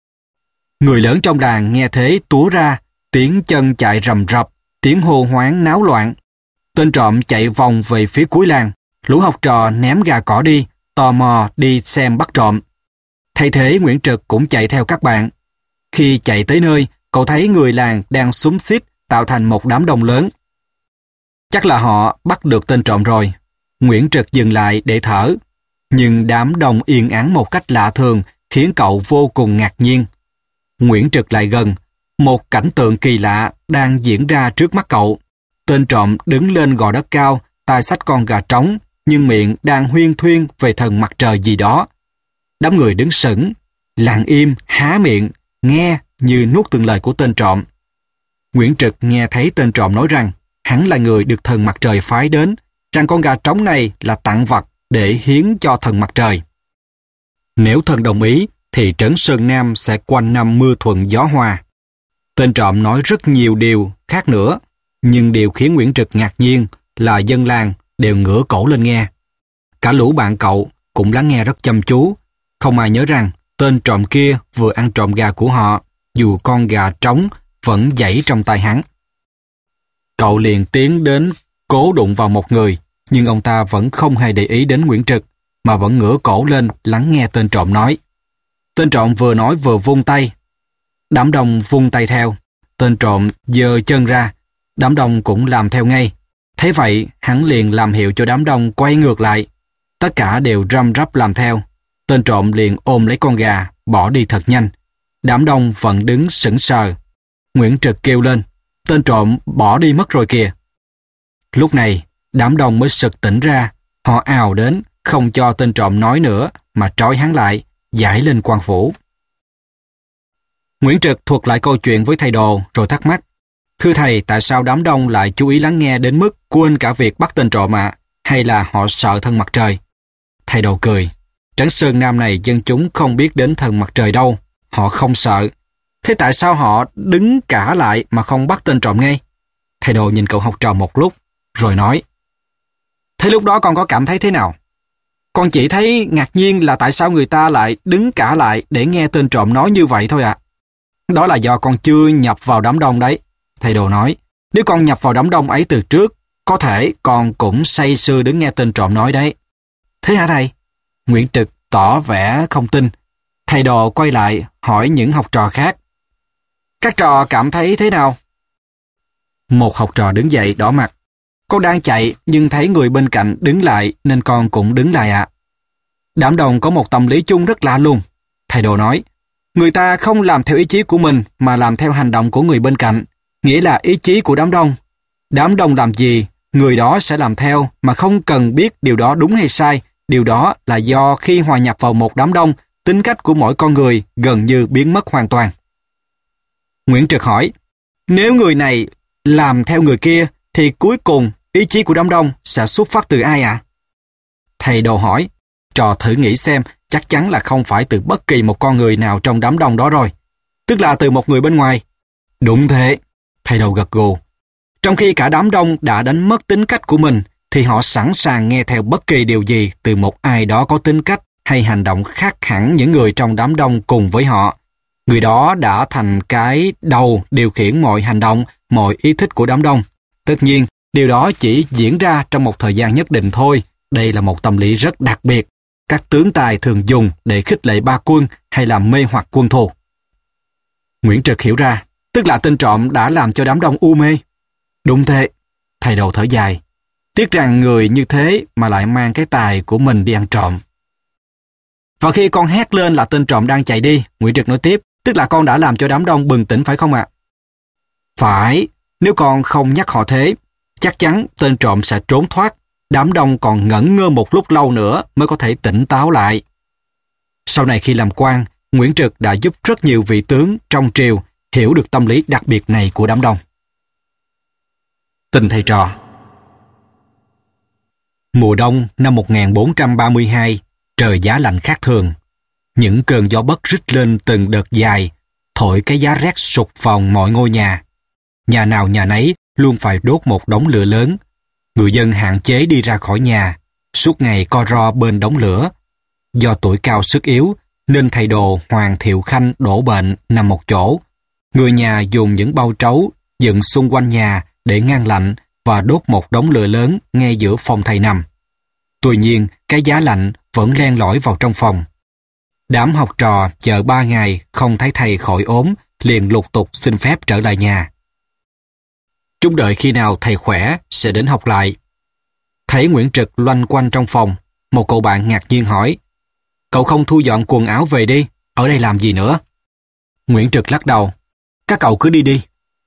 Người lớn trong đàn nghe thế túa ra, tiếng chân chạy rầm rập, tiếng hô hoáng náo loạn. Tên trộm chạy vòng về phía cuối làng. Lũ học trò ném gà cỏ đi, tò mò đi xem bắt trộm. Thay thế Nguyễn Trực cũng chạy theo các bạn. Khi chạy tới nơi, cậu thấy người làng đang xúm xít tạo thành một đám đông lớn. Chắc là họ bắt được tên trộm rồi. Nguyễn Trực dừng lại để thở. Nhưng đám đông yên ắng một cách lạ thường khiến cậu vô cùng ngạc nhiên. Nguyễn Trực lại gần. Một cảnh tượng kỳ lạ đang diễn ra trước mắt cậu. Tên trộm đứng lên gò đất cao, tay xách con gà trống, nhưng miệng đang huyên thuyên về thần mặt trời gì đó. Đám người đứng sững, lặng im, há miệng, nghe như nuốt từng lời của tên trộm. Nguyễn Trực nghe thấy tên trộm nói rằng hắn là người được thần mặt trời phái đến, rằng con gà trống này là tặng vật để hiến cho thần mặt trời. Nếu thần đồng ý, thì trấn Sơn Nam sẽ quanh năm mưa thuận gió hòa. Tên trộm nói rất nhiều điều khác nữa, nhưng điều khiến Nguyễn Trực ngạc nhiên là dân làng đều ngửa cổ lên nghe. Cả lũ bạn cậu cũng lắng nghe rất chăm chú, không ai nhớ rằng tên trộm kia vừa ăn trộm gà của họ, dù con gà trống vẫn giãy trong tay hắn. Cậu liền tiến đến cố đụng vào một người, nhưng ông ta vẫn không hề để ý đến Nguyễn Trực, mà vẫn ngửa cổ lên lắng nghe tên trộm nói. Tên trộm vừa nói vừa vung tay. Đám đông vung tay theo. Tên trộm giơ chân ra. Đám đông cũng làm theo ngay. Thế vậy, hắn liền làm hiệu cho đám đông quay ngược lại. Tất cả đều răm rắp làm theo. Tên trộm liền ôm lấy con gà, bỏ đi thật nhanh. Đám đông vẫn đứng sững sờ. Nguyễn Trực kêu lên, tên trộm bỏ đi mất rồi kìa. Lúc này, đám đông mới sực tỉnh ra. Họ ào đến, không cho tên trộm nói nữa, mà trói hắn lại, giải lên quan phủ. Nguyễn Trực thuật lại câu chuyện với thầy Đồ, rồi thắc mắc. Thưa thầy, tại sao đám đông lại chú ý lắng nghe đến mức quên cả việc bắt tên trộm ạ? Hay là họ sợ thần mặt trời? Thầy Đồ cười. Trấn Sơn Nam này dân chúng không biết đến thần mặt trời đâu. Họ không sợ. Thế tại sao họ đứng cả lại mà không bắt tên trộm ngay? Thầy Đồ nhìn cậu học trò một lúc, rồi nói. Thế lúc đó con có cảm thấy thế nào? Con chỉ thấy ngạc nhiên là tại sao người ta lại đứng cả lại để nghe tên trộm nói như vậy thôi ạ. À. Đó là do con chưa nhập vào đám đông đấy. Thầy Đồ nói, nếu con nhập vào đám đông ấy từ trước, có thể con cũng say sưa đứng nghe tên trộm nói đấy. Thế hả thầy? Nguyễn Trực tỏ vẻ không tin. Thầy Đồ quay lại hỏi những học trò khác. Các trò cảm thấy thế nào? Một học trò đứng dậy đỏ mặt. Con đang chạy nhưng thấy người bên cạnh đứng lại nên con cũng đứng lại ạ. À. Đám đông có một tâm lý chung rất lạ luôn. Thầy Đồ nói, người ta không làm theo ý chí của mình mà làm theo hành động của người bên cạnh, nghĩa là ý chí của đám đông. Đám đông làm gì, người đó sẽ làm theo mà không cần biết điều đó đúng hay sai. Điều đó là do khi hòa nhập vào một đám đông, tính cách của mỗi con người gần như biến mất hoàn toàn. Nguyễn Trực hỏi, nếu người này làm theo người kia, thì cuối cùng ý chí của đám đông sẽ xuất phát từ ai ạ? À? Thầy Đồ hỏi, trò thử nghĩ xem, chắc chắn là không phải từ bất kỳ một con người nào trong đám đông đó rồi. Tức là từ một người bên ngoài. Đúng thế, thầy Đồ gật gù. Trong khi cả đám đông đã đánh mất tính cách của mình, thì họ sẵn sàng nghe theo bất kỳ điều gì từ một ai đó có tính cách hay hành động khác hẳn những người trong đám đông cùng với họ. Người đó đã thành cái đầu điều khiển mọi hành động, mọi ý thích của đám đông. Tất nhiên, điều đó chỉ diễn ra trong một thời gian nhất định thôi. Đây là một tâm lý rất đặc biệt. Các tướng tài thường dùng để khích lệ ba quân hay làm mê hoặc quân thù. Nguyễn Trực hiểu ra, tức là tên trộm đã làm cho đám đông u mê. Đúng thế, thầy Đồ thở dài. Tiếc rằng người như thế mà lại mang cái tài của mình đi ăn trộm. Và khi con hét lên là tên trộm đang chạy đi, Nguyễn Trực nói tiếp, tức là con đã làm cho đám đông bừng tỉnh phải không ạ? Phải, nếu con không nhắc họ thế, chắc chắn tên trộm sẽ trốn thoát. Đám đông còn ngẩn ngơ một lúc lâu nữa mới có thể tỉnh táo lại. Sau này khi làm quan, Nguyễn Trực đã giúp rất nhiều vị tướng trong triều hiểu được tâm lý đặc biệt này của đám đông. Tình thầy trò. Mùa đông năm một nghìn bốn trăm ba mươi hai, trời giá lạnh khác thường. Những cơn gió bấc rít lên từng đợt dài, thổi cái giá rét sục vào mọi ngôi nhà. Nhà nào nhà nấy luôn phải đốt một đống lửa lớn. Người dân hạn chế đi ra khỏi nhà, suốt ngày co ro bên đống lửa. Do tuổi cao sức yếu, nên thầy Đồ Hoàng Thiệu Khanh đổ bệnh nằm một chỗ. Người nhà dùng những bao trấu dựng xung quanh nhà để ngăn lạnh và đốt một đống lửa lớn ngay giữa phòng thầy nằm. Tuy nhiên, cái giá lạnh vẫn len lỏi vào trong phòng. Đám học trò chờ ba ngày không thấy thầy khỏi ốm, liền lục tục xin phép trở lại nhà. Chúng đợi khi nào thầy khỏe sẽ đến học lại. Thấy Nguyễn Trực loanh quanh trong phòng, một cậu bạn ngạc nhiên hỏi, cậu không thu dọn quần áo về đi, ở đây làm gì nữa? Nguyễn Trực lắc đầu, các cậu cứ đi đi.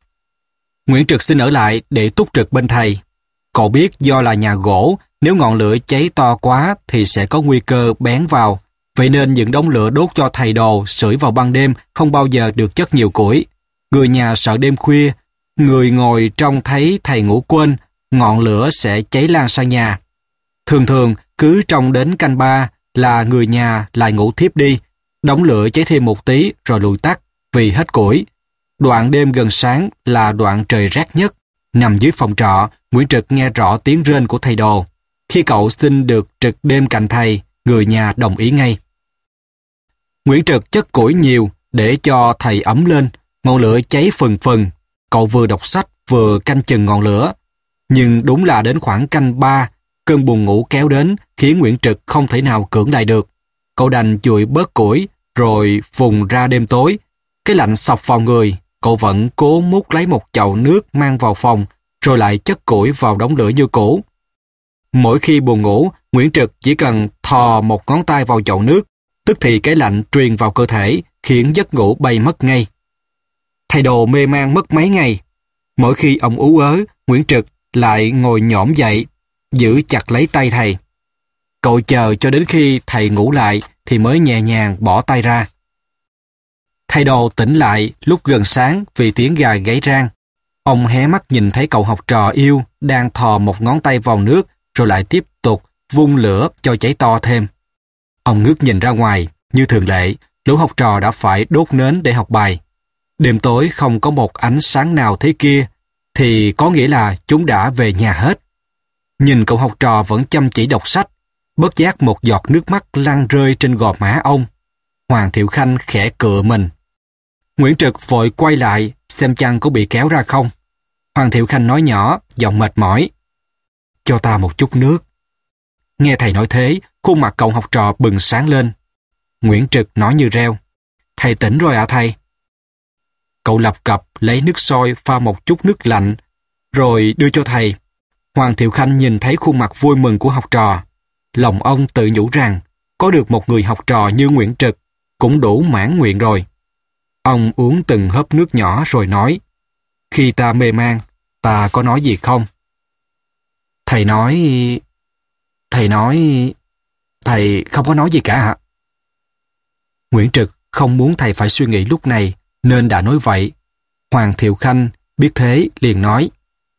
Nguyễn Trực xin ở lại để túc trực bên thầy. Cậu biết do là nhà gỗ, nếu ngọn lửa cháy to quá thì sẽ có nguy cơ bén vào. Vậy nên những đống lửa đốt cho thầy Đồ sưởi vào ban đêm không bao giờ được chất nhiều củi. Người nhà sợ đêm khuya, người ngồi trong thấy thầy ngủ quên, ngọn lửa sẽ cháy lan sang nhà. Thường thường, cứ trong đến canh ba là người nhà lại ngủ thiếp đi, đống lửa cháy thêm một tí rồi lùi tắt vì hết củi. Đoạn đêm gần sáng là đoạn trời rét nhất. Nằm dưới phòng trọ, Nguyễn Trực nghe rõ tiếng rên của thầy Đồ. Khi cậu xin được trực đêm cạnh thầy, người nhà đồng ý ngay. Nguyễn Trực chất củi nhiều để cho thầy ấm lên, ngọn lửa cháy phừng phừng. Cậu vừa đọc sách vừa canh chừng ngọn lửa. Nhưng đúng là đến khoảng canh ba, cơn buồn ngủ kéo đến khiến Nguyễn Trực không thể nào cưỡng lại được. Cậu đành chùi bớt củi rồi vùng ra đêm tối. Cái lạnh xộc vào người, cậu vẫn cố múc lấy một chậu nước mang vào phòng rồi lại chất củi vào đống lửa như cũ. Mỗi khi buồn ngủ, Nguyễn Trực chỉ cần thò một ngón tay vào chậu nước, tức thì cái lạnh truyền vào cơ thể khiến giấc ngủ bay mất ngay. Thầy Đồ mê man mất mấy ngày. Mỗi khi ông ú ớ, Nguyễn Trực lại ngồi nhổm dậy, giữ chặt lấy tay thầy. Cậu chờ cho đến khi thầy ngủ lại thì mới nhẹ nhàng bỏ tay ra. Thầy Đồ tỉnh lại lúc gần sáng vì tiếng gà gáy rang. Ông hé mắt nhìn thấy cậu học trò yêu đang thò một ngón tay vào nước rồi lại tiếp tục vung lửa cho cháy to thêm. Ông ngước nhìn ra ngoài, như thường lệ, lũ học trò đã phải đốt nến để học bài. Đêm tối không có một ánh sáng nào thế kia, thì có nghĩa là chúng đã về nhà hết. Nhìn cậu học trò vẫn chăm chỉ đọc sách, bất giác một giọt nước mắt lăn rơi trên gò má ông. Hoàng Thiệu Khanh khẽ cựa mình. Nguyễn Trực vội quay lại xem chăng có bị kéo ra không. Hoàng Thiệu Khanh nói nhỏ, giọng mệt mỏi, cho ta một chút nước. Nghe thầy nói thế, khuôn mặt cậu học trò bừng sáng lên. Nguyễn Trực nói như reo, thầy tỉnh rồi ạ à thầy? Cậu lập cập lấy nước sôi pha một chút nước lạnh, rồi đưa cho thầy. Hoàng Thiệu Khanh nhìn thấy khuôn mặt vui mừng của học trò. Lòng ông tự nhủ rằng, có được một người học trò như Nguyễn Trực, cũng đủ mãn nguyện rồi. Ông uống từng hớp nước nhỏ rồi nói, khi ta mê man, ta có nói gì không? Thầy nói... Thầy nói... Thầy không có nói gì cả ạ. Nguyễn Trực không muốn thầy phải suy nghĩ lúc này, nên đã nói vậy. Hoàng Thiệu Khanh biết thế liền nói: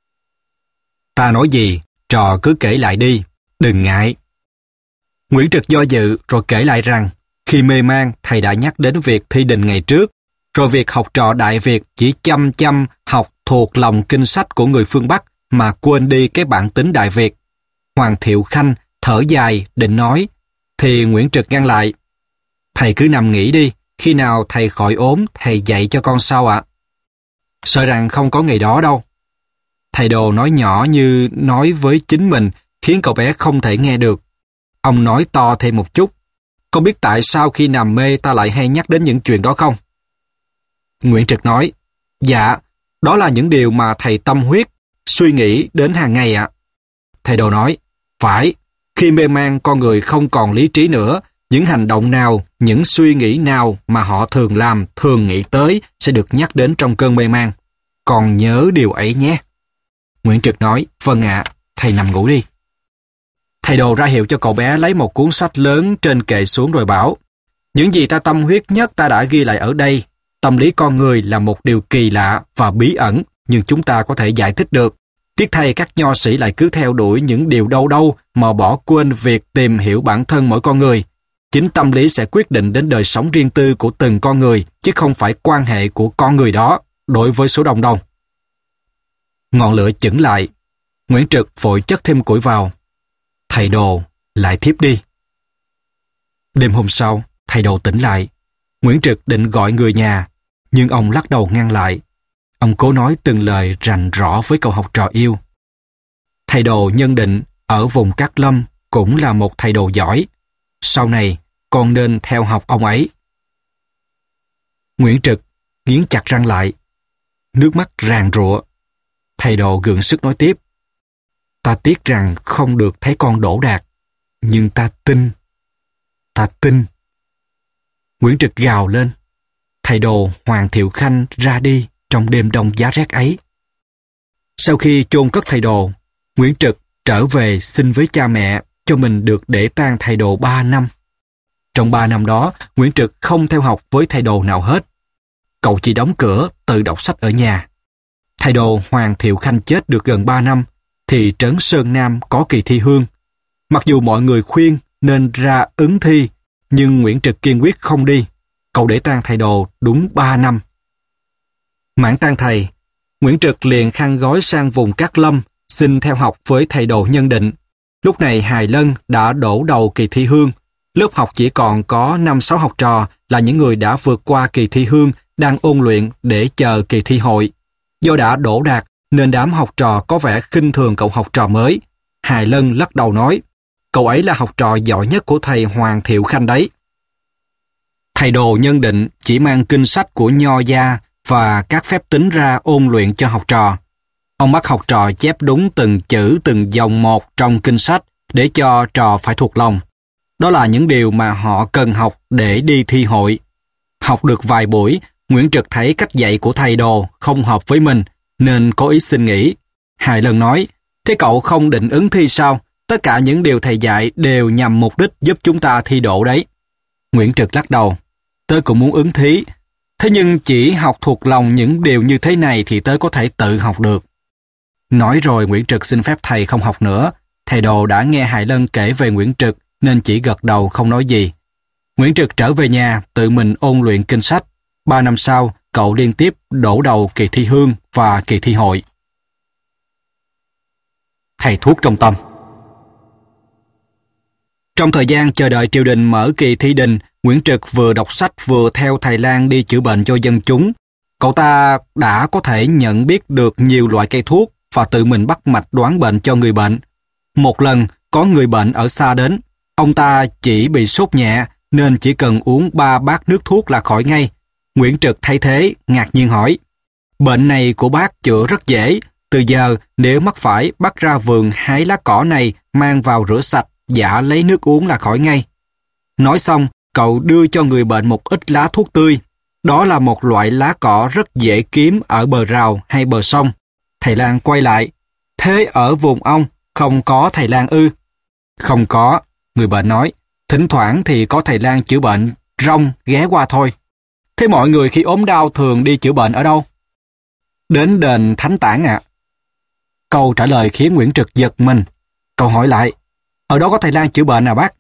Ta nói gì, trò cứ kể lại đi, đừng ngại. Nguyễn Trực do dự rồi kể lại rằng, khi mê man thầy đã nhắc đến việc thi đình ngày trước, rồi việc học trò Đại Việt chỉ chăm chăm học thuộc lòng kinh sách của người phương Bắc mà quên đi cái bản tính Đại Việt. Hoàng Thiệu Khanh thở dài định nói, thì Nguyễn Trực ngăn lại: Thầy cứ nằm nghỉ đi, khi nào thầy khỏi ốm thầy dạy cho con sau ạ. Sợ rằng không có ngày đó đâu. Thầy Đồ nói nhỏ như nói với chính mình, khiến cậu bé không thể nghe được. Ông nói to thêm một chút: Con biết tại sao khi nằm mê ta lại hay nhắc đến những chuyện đó không? Nguyễn Trực nói: Dạ, đó là những điều mà thầy tâm huyết, suy nghĩ đến hàng ngày ạ. Thầy Đồ nói: Phải, khi mê man con người không còn lý trí nữa, những hành động nào, những suy nghĩ nào mà họ thường làm, thường nghĩ tới sẽ được nhắc đến trong cơn mê man. Còn nhớ điều ấy nhé. Nguyễn Trực nói: Vâng ạ, thầy nằm ngủ đi. Thầy Đồ ra hiệu cho cậu bé lấy một cuốn sách lớn trên kệ xuống rồi bảo: Những gì ta tâm huyết nhất ta đã ghi lại ở đây. Tâm lý con người là một điều kỳ lạ và bí ẩn, nhưng chúng ta có thể giải thích được. Tiếc thay các nho sĩ lại cứ theo đuổi những điều đâu đâu mà bỏ quên việc tìm hiểu bản thân mỗi con người. Chính tâm lý sẽ quyết định đến đời sống riêng tư của từng con người, chứ không phải quan hệ của con người đó đối với số đông đông. Ngọn lửa chững lại. Nguyễn Trực vội chất thêm củi vào. Thầy Đồ lại thiếp đi. Đêm hôm sau, thầy Đồ tỉnh lại. Nguyễn Trực định gọi người nhà, nhưng ông lắc đầu ngăn lại. Ông cố nói từng lời rành rõ với cậu học trò yêu. Thầy Đồ nhân định ở vùng Cát Lâm cũng là một thầy Đồ giỏi. Sau này, con nên theo học ông ấy. Nguyễn Trực nghiến chặt răng lại. Nước mắt ràn rụa. Thầy Đồ gượng sức nói tiếp: Ta tiếc rằng không được thấy con đỗ đạt, nhưng ta tin. Ta tin. Nguyễn Trực gào lên. Thầy Đồ Hoàng Thiệu Khanh ra đi trong đêm đông giá rét ấy. Sau khi chôn cất thầy Đồ, Nguyễn Trực trở về xin với cha mẹ cho mình được để tang thầy Đồ ba năm. Trong ba năm đó, Nguyễn Trực không theo học với thầy Đồ nào hết. Cậu chỉ đóng cửa, tự đọc sách ở nhà. Thầy Đồ Hoàng Thiệu Khanh chết được gần ba năm, thì trấn Sơn Nam có kỳ thi hương. Mặc dù mọi người khuyên nên ra ứng thi, nhưng Nguyễn Trực kiên quyết không đi. Cậu để tang thầy Đồ đúng ba năm. Mãn tang thầy, Nguyễn Trực liền khăn gói sang vùng Cát Lâm, xin theo học với thầy Đồ Nhân Định. Lúc này Hài Lân đã đổ đầu kỳ thi hương. Lớp học chỉ còn có năm sáu học trò là những người đã vượt qua kỳ thi hương, đang ôn luyện để chờ kỳ thi hội. Do đã đỗ đạt nên đám học trò có vẻ khinh thường cậu học trò mới. Hài Lân lắc đầu nói: Cậu ấy là học trò giỏi nhất của thầy Hoàng Thiệu Khanh đấy. Thầy Đồ Nhân Định chỉ mang kinh sách của Nho gia và các phép tính ra ôn luyện cho học trò. Ông bắt học trò chép đúng từng chữ từng dòng một trong kinh sách để cho trò phải thuộc lòng. Đó là những điều mà họ cần học để đi thi hội. Học được vài buổi, Nguyễn Trực thấy cách dạy của thầy Đồ không hợp với mình, nên có ý xin nghỉ. Hài Lân nói: Thế cậu không định ứng thi sao? Tất cả những điều thầy dạy đều nhằm mục đích giúp chúng ta thi đỗ đấy. Nguyễn Trực lắc đầu: Tớ cũng muốn ứng thí. Thế nhưng chỉ học thuộc lòng những điều như thế này thì tớ có thể tự học được. Nói rồi Nguyễn Trực xin phép thầy không học nữa. Thầy Đồ đã nghe Hài Lân kể về Nguyễn Trực nên chỉ gật đầu không nói gì. Nguyễn Trực trở về nhà tự mình ôn luyện kinh sách. Ba năm sau, cậu liên tiếp đổ đầu kỳ thi hương và kỳ thi hội. Thầy thuốc trong tâm. Trong thời gian chờ đợi triều đình mở kỳ thi đình, Nguyễn Trực vừa đọc sách vừa theo thầy lang đi chữa bệnh cho dân chúng. Cậu ta đã có thể nhận biết được nhiều loại cây thuốc và tự mình bắt mạch đoán bệnh cho người bệnh. Một lần, có người bệnh ở xa đến. Ông ta chỉ bị sốt nhẹ nên chỉ cần uống ba bát nước thuốc là khỏi ngay. Nguyễn Trực thấy thế, ngạc nhiên hỏi: Bệnh này của bác chữa rất dễ. Từ giờ, nếu mắc phải, bắt ra vườn hái lá cỏ này, mang vào rửa sạch, giã lấy nước uống là khỏi ngay. Nói xong, cậu đưa cho người bệnh một ít lá thuốc tươi. Đó là một loại lá cỏ rất dễ kiếm ở bờ rào hay bờ sông. Thầy lang quay lại: Thế ở vùng ông không có thầy lang ư? Không có, người bệnh nói. Thỉnh thoảng thì có thầy lang chữa bệnh rong ghé qua thôi. Thế mọi người khi ốm đau thường đi chữa bệnh ở đâu? Đến đền Thánh Tản ạ. À. Câu trả lời khiến Nguyễn Trực giật mình. Cậu hỏi lại, ở đó có thầy lang chữa bệnh à bác?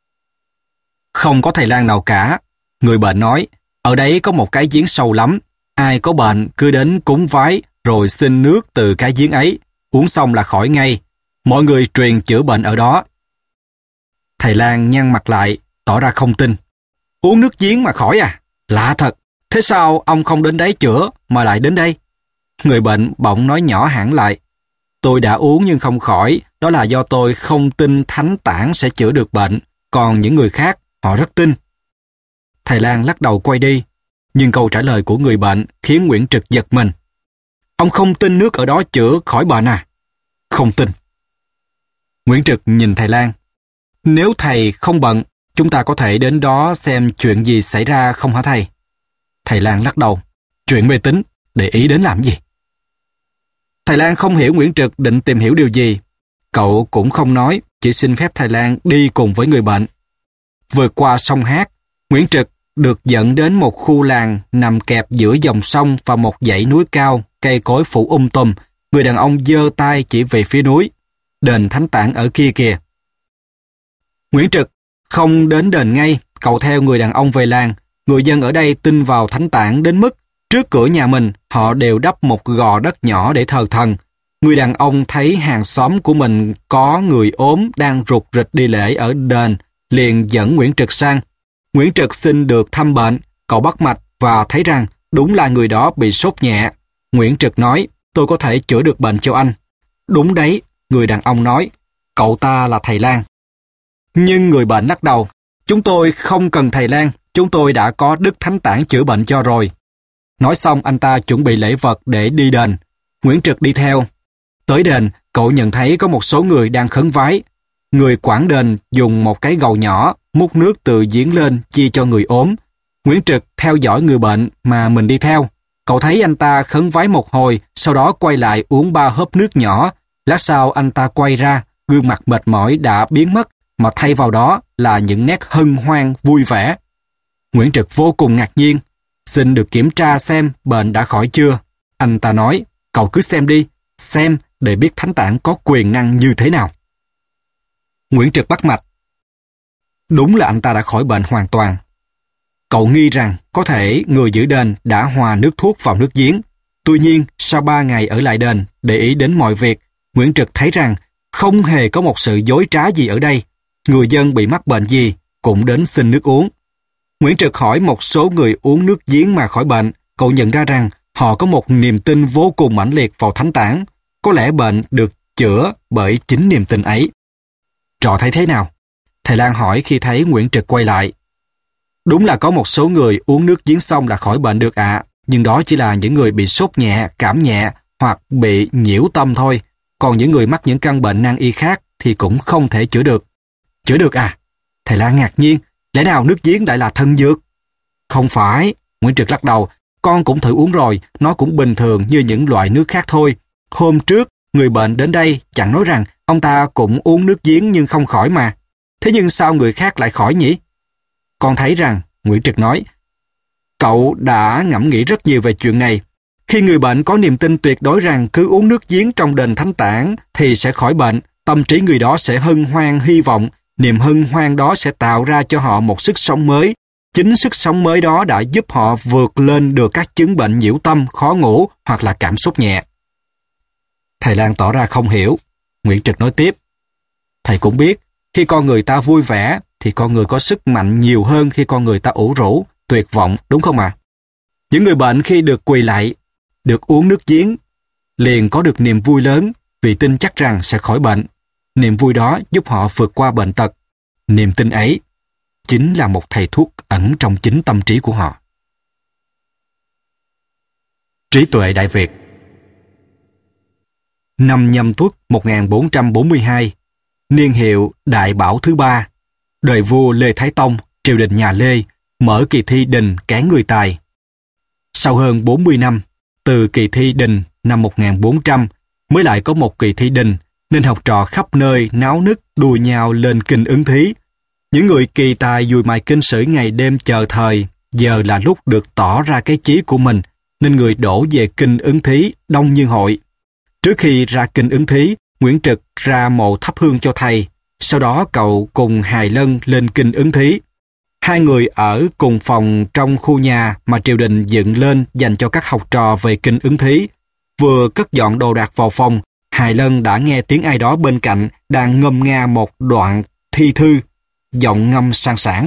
Không có thầy lang nào cả. Người bệnh nói, ở đấy có một cái giếng sâu lắm. Ai có bệnh cứ đến cúng vái rồi xin nước từ cái giếng ấy. Uống xong là khỏi ngay. Mọi người truyền chữa bệnh ở đó. Thầy lang nhăn mặt lại, tỏ ra không tin. Uống nước giếng mà khỏi à? Lạ thật. Thế sao ông không đến đấy chữa mà lại đến đây? Người bệnh bỗng nói nhỏ hẳn lại. Tôi đã uống nhưng không khỏi. Đó là do tôi không tin Thánh Tản sẽ chữa được bệnh. Còn những người khác, họ rất tin. Thầy lang lắc đầu quay đi. Nhưng câu trả lời của người bệnh khiến Nguyễn Trực giật mình. Ông không tin nước ở đó chữa khỏi bệnh à? Không tin. Nguyễn Trực nhìn thầy lang. Nếu thầy không bận, chúng ta có thể đến đó xem chuyện gì xảy ra không hả thầy? Thầy lang lắc đầu. Chuyện mê tín, để ý đến làm gì? Thầy lang không hiểu Nguyễn Trực định tìm hiểu điều gì. Cậu cũng không nói, chỉ xin phép thầy lang đi cùng với người bệnh. Vượt qua sông Hát, Nguyễn Trực được dẫn đến một khu làng nằm kẹp giữa dòng sông và một dãy núi cao, cây cối phủ um tùm. Người đàn ông giơ tay chỉ về phía núi. Đền Thánh Tản ở kia kìa. Nguyễn Trực không đến đền ngay, cậu theo người đàn ông về làng. Người dân ở đây tin vào Thánh Tản đến mức trước cửa nhà mình họ đều đắp một gò đất nhỏ để thờ thần. Người đàn ông thấy hàng xóm của mình có người ốm đang rục rịch đi lễ ở đền, liền dẫn Nguyễn Trực sang. Nguyễn Trực xin được thăm bệnh, cậu bắt mạch và thấy rằng đúng là người đó bị sốt nhẹ. Nguyễn Trực nói, tôi có thể chữa được bệnh cho anh. Đúng đấy, người đàn ông nói, cậu ta là thầy lang. Nhưng người bệnh lắc đầu, chúng tôi không cần thầy lang, chúng tôi đã có Đức Thánh Tản chữa bệnh cho rồi. Nói xong anh ta chuẩn bị lễ vật để đi đền. Nguyễn Trực đi theo. Tới đền, cậu nhận thấy có một số người đang khấn vái. Người quản đền dùng một cái gầu nhỏ, múc nước từ giếng lên chia cho người ốm. Nguyễn Trực theo dõi người bệnh mà mình đi theo. Cậu thấy anh ta khấn vái một hồi, sau đó quay lại uống ba hớp nước nhỏ. Lát sau anh ta quay ra, gương mặt mệt mỏi đã biến mất, mà thay vào đó là những nét hân hoan vui vẻ. Nguyễn Trực vô cùng ngạc nhiên. Xin được kiểm tra xem bệnh đã khỏi chưa. Anh ta nói, cậu cứ xem đi, xem để biết Thánh Tản có quyền năng như thế nào. Nguyễn Trực bắt mạch. Đúng là anh ta đã khỏi bệnh hoàn toàn. Cậu nghi rằng có thể người giữ đền đã hòa nước thuốc vào nước giếng. Tuy nhiên, sau ba ngày ở lại đền, để ý đến mọi việc, Nguyễn Trực thấy rằng không hề có một sự dối trá gì ở đây. Người dân bị mắc bệnh gì cũng đến xin nước uống. Nguyễn Trực hỏi một số người uống nước giếng mà khỏi bệnh, cậu nhận ra rằng họ có một niềm tin vô cùng mãnh liệt vào Thánh Tản. Có lẽ bệnh được chữa bởi chính niềm tin ấy. Trò thấy thế nào? Thầy lang hỏi khi thấy Nguyễn Trực quay lại. Đúng là có một số người uống nước giếng xong là khỏi bệnh được ạ, à, nhưng đó chỉ là những người bị sốt nhẹ, cảm nhẹ hoặc bị nhiễu tâm thôi. Còn những người mắc những căn bệnh nan y khác thì cũng không thể chữa được. Chữa được à? Thầy lang ngạc nhiên. Lẽ nào nước giếng lại là thân dược? Không phải, Nguyễn Trực lắc đầu. Con cũng thử uống rồi, nó cũng bình thường như những loại nước khác thôi. Hôm trước, người bệnh đến đây chẳng nói rằng ông ta cũng uống nước giếng nhưng không khỏi mà. Thế nhưng sao người khác lại khỏi nhỉ? Con thấy rằng, Nguyễn Trực nói, cậu đã ngẫm nghĩ rất nhiều về chuyện này. Khi người bệnh có niềm tin tuyệt đối rằng cứ uống nước giếng trong đền Thánh Tản thì sẽ khỏi bệnh, tâm trí người đó sẽ hân hoan hy vọng. Niềm hân hoan đó sẽ tạo ra cho họ một sức sống mới. Chính sức sống mới đó đã giúp họ vượt lên được các chứng bệnh nhiễu tâm, khó ngủ hoặc là cảm xúc nhẹ. Thầy lang tỏ ra không hiểu. Nguyễn Trực nói tiếp. Thầy cũng biết, khi con người ta vui vẻ thì con người có sức mạnh nhiều hơn khi con người ta ủ rũ, tuyệt vọng, đúng không ạ? À? Những người bệnh khi được quỳ lạy, được uống nước giếng, liền có được niềm vui lớn vì tin chắc rằng sẽ khỏi bệnh. Niềm vui đó giúp họ vượt qua bệnh tật. Niềm tin ấy chính là một thầy thuốc ẩn trong chính tâm trí của họ. Trí tuệ Đại Việt. Năm Nhâm Tuất một nghìn bốn trăm bốn mươi hai, niên hiệu Đại Bảo thứ ba, đời vua Lê Thái Tông, triều đình nhà Lê, mở kỳ thi đình cán người tài. Sau hơn bốn mươi năm, từ kỳ thi đình năm một nghìn bốn trăm mới lại có một kỳ thi đình, nên học trò khắp nơi náo nức đua nhau lên kinh ứng thí. Những người kỳ tài dùi mài kinh sử ngày đêm chờ thời, giờ là lúc được tỏ ra cái chí của mình, nên người đổ về kinh Ứng Thí đông như hội. Trước khi ra kinh Ứng Thí, Nguyễn Trực ra mộ thắp hương cho thầy, sau đó cậu cùng Hài Lân lên kinh Ứng Thí. Hai người ở cùng phòng trong khu nhà mà triều đình dựng lên dành cho các học trò về kinh Ứng Thí. Vừa cất dọn đồ đạc vào phòng, Hài Lân đã nghe tiếng ai đó bên cạnh đang ngâm nga một đoạn thi thư, giọng ngâm sang sảng.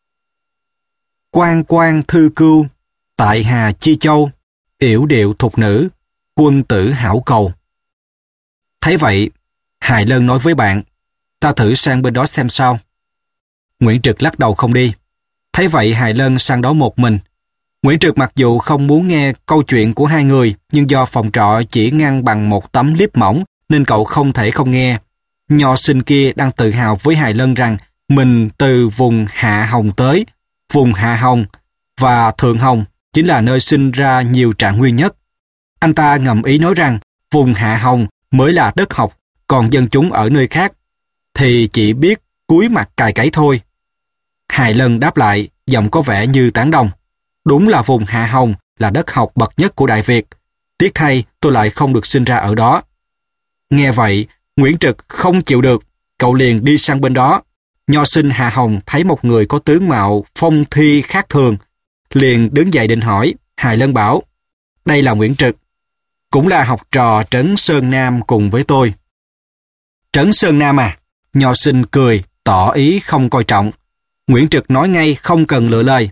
Quan quan thư cưu, tại Hà Chi Châu, yểu điệu thục nữ, quân tử hảo cầu. Thấy vậy, Hài Lân nói với bạn, ta thử sang bên đó xem sao. Nguyễn Trực lắc đầu không đi. Thấy vậy Hài Lân sang đó một mình. Nguyễn Trực mặc dù không muốn nghe câu chuyện của hai người, nhưng do phòng trọ chỉ ngăn bằng một tấm liếp mỏng nên cậu không thể không nghe. Nho sinh kia đang tự hào với Hài Lân rằng mình từ vùng Hạ Hồng tới. Vùng Hạ Hồng và Thượng Hồng chính là nơi sinh ra nhiều trạng nguyên nhất. Anh ta ngầm ý nói rằng vùng Hạ Hồng mới là đất học, còn dân chúng ở nơi khác thì chỉ biết cúi mặt cài cấy thôi. Hài Lân đáp lại, giọng có vẻ như tán đồng. Đúng là vùng Hạ Hồng là đất học bậc nhất của Đại Việt. Tiếc thay tôi lại không được sinh ra ở đó. Nghe vậy, Nguyễn Trực không chịu được, cậu liền đi sang bên đó. Nho sinh Hạ Hồng thấy một người có tướng mạo phong thi khác thường, liền đứng dậy định hỏi. Hài Lân bảo, đây là Nguyễn Trực, cũng là học trò Trấn Sơn Nam cùng với tôi. Trấn Sơn Nam à? Nho sinh cười, tỏ ý không coi trọng. Nguyễn Trực nói ngay không cần lựa lời.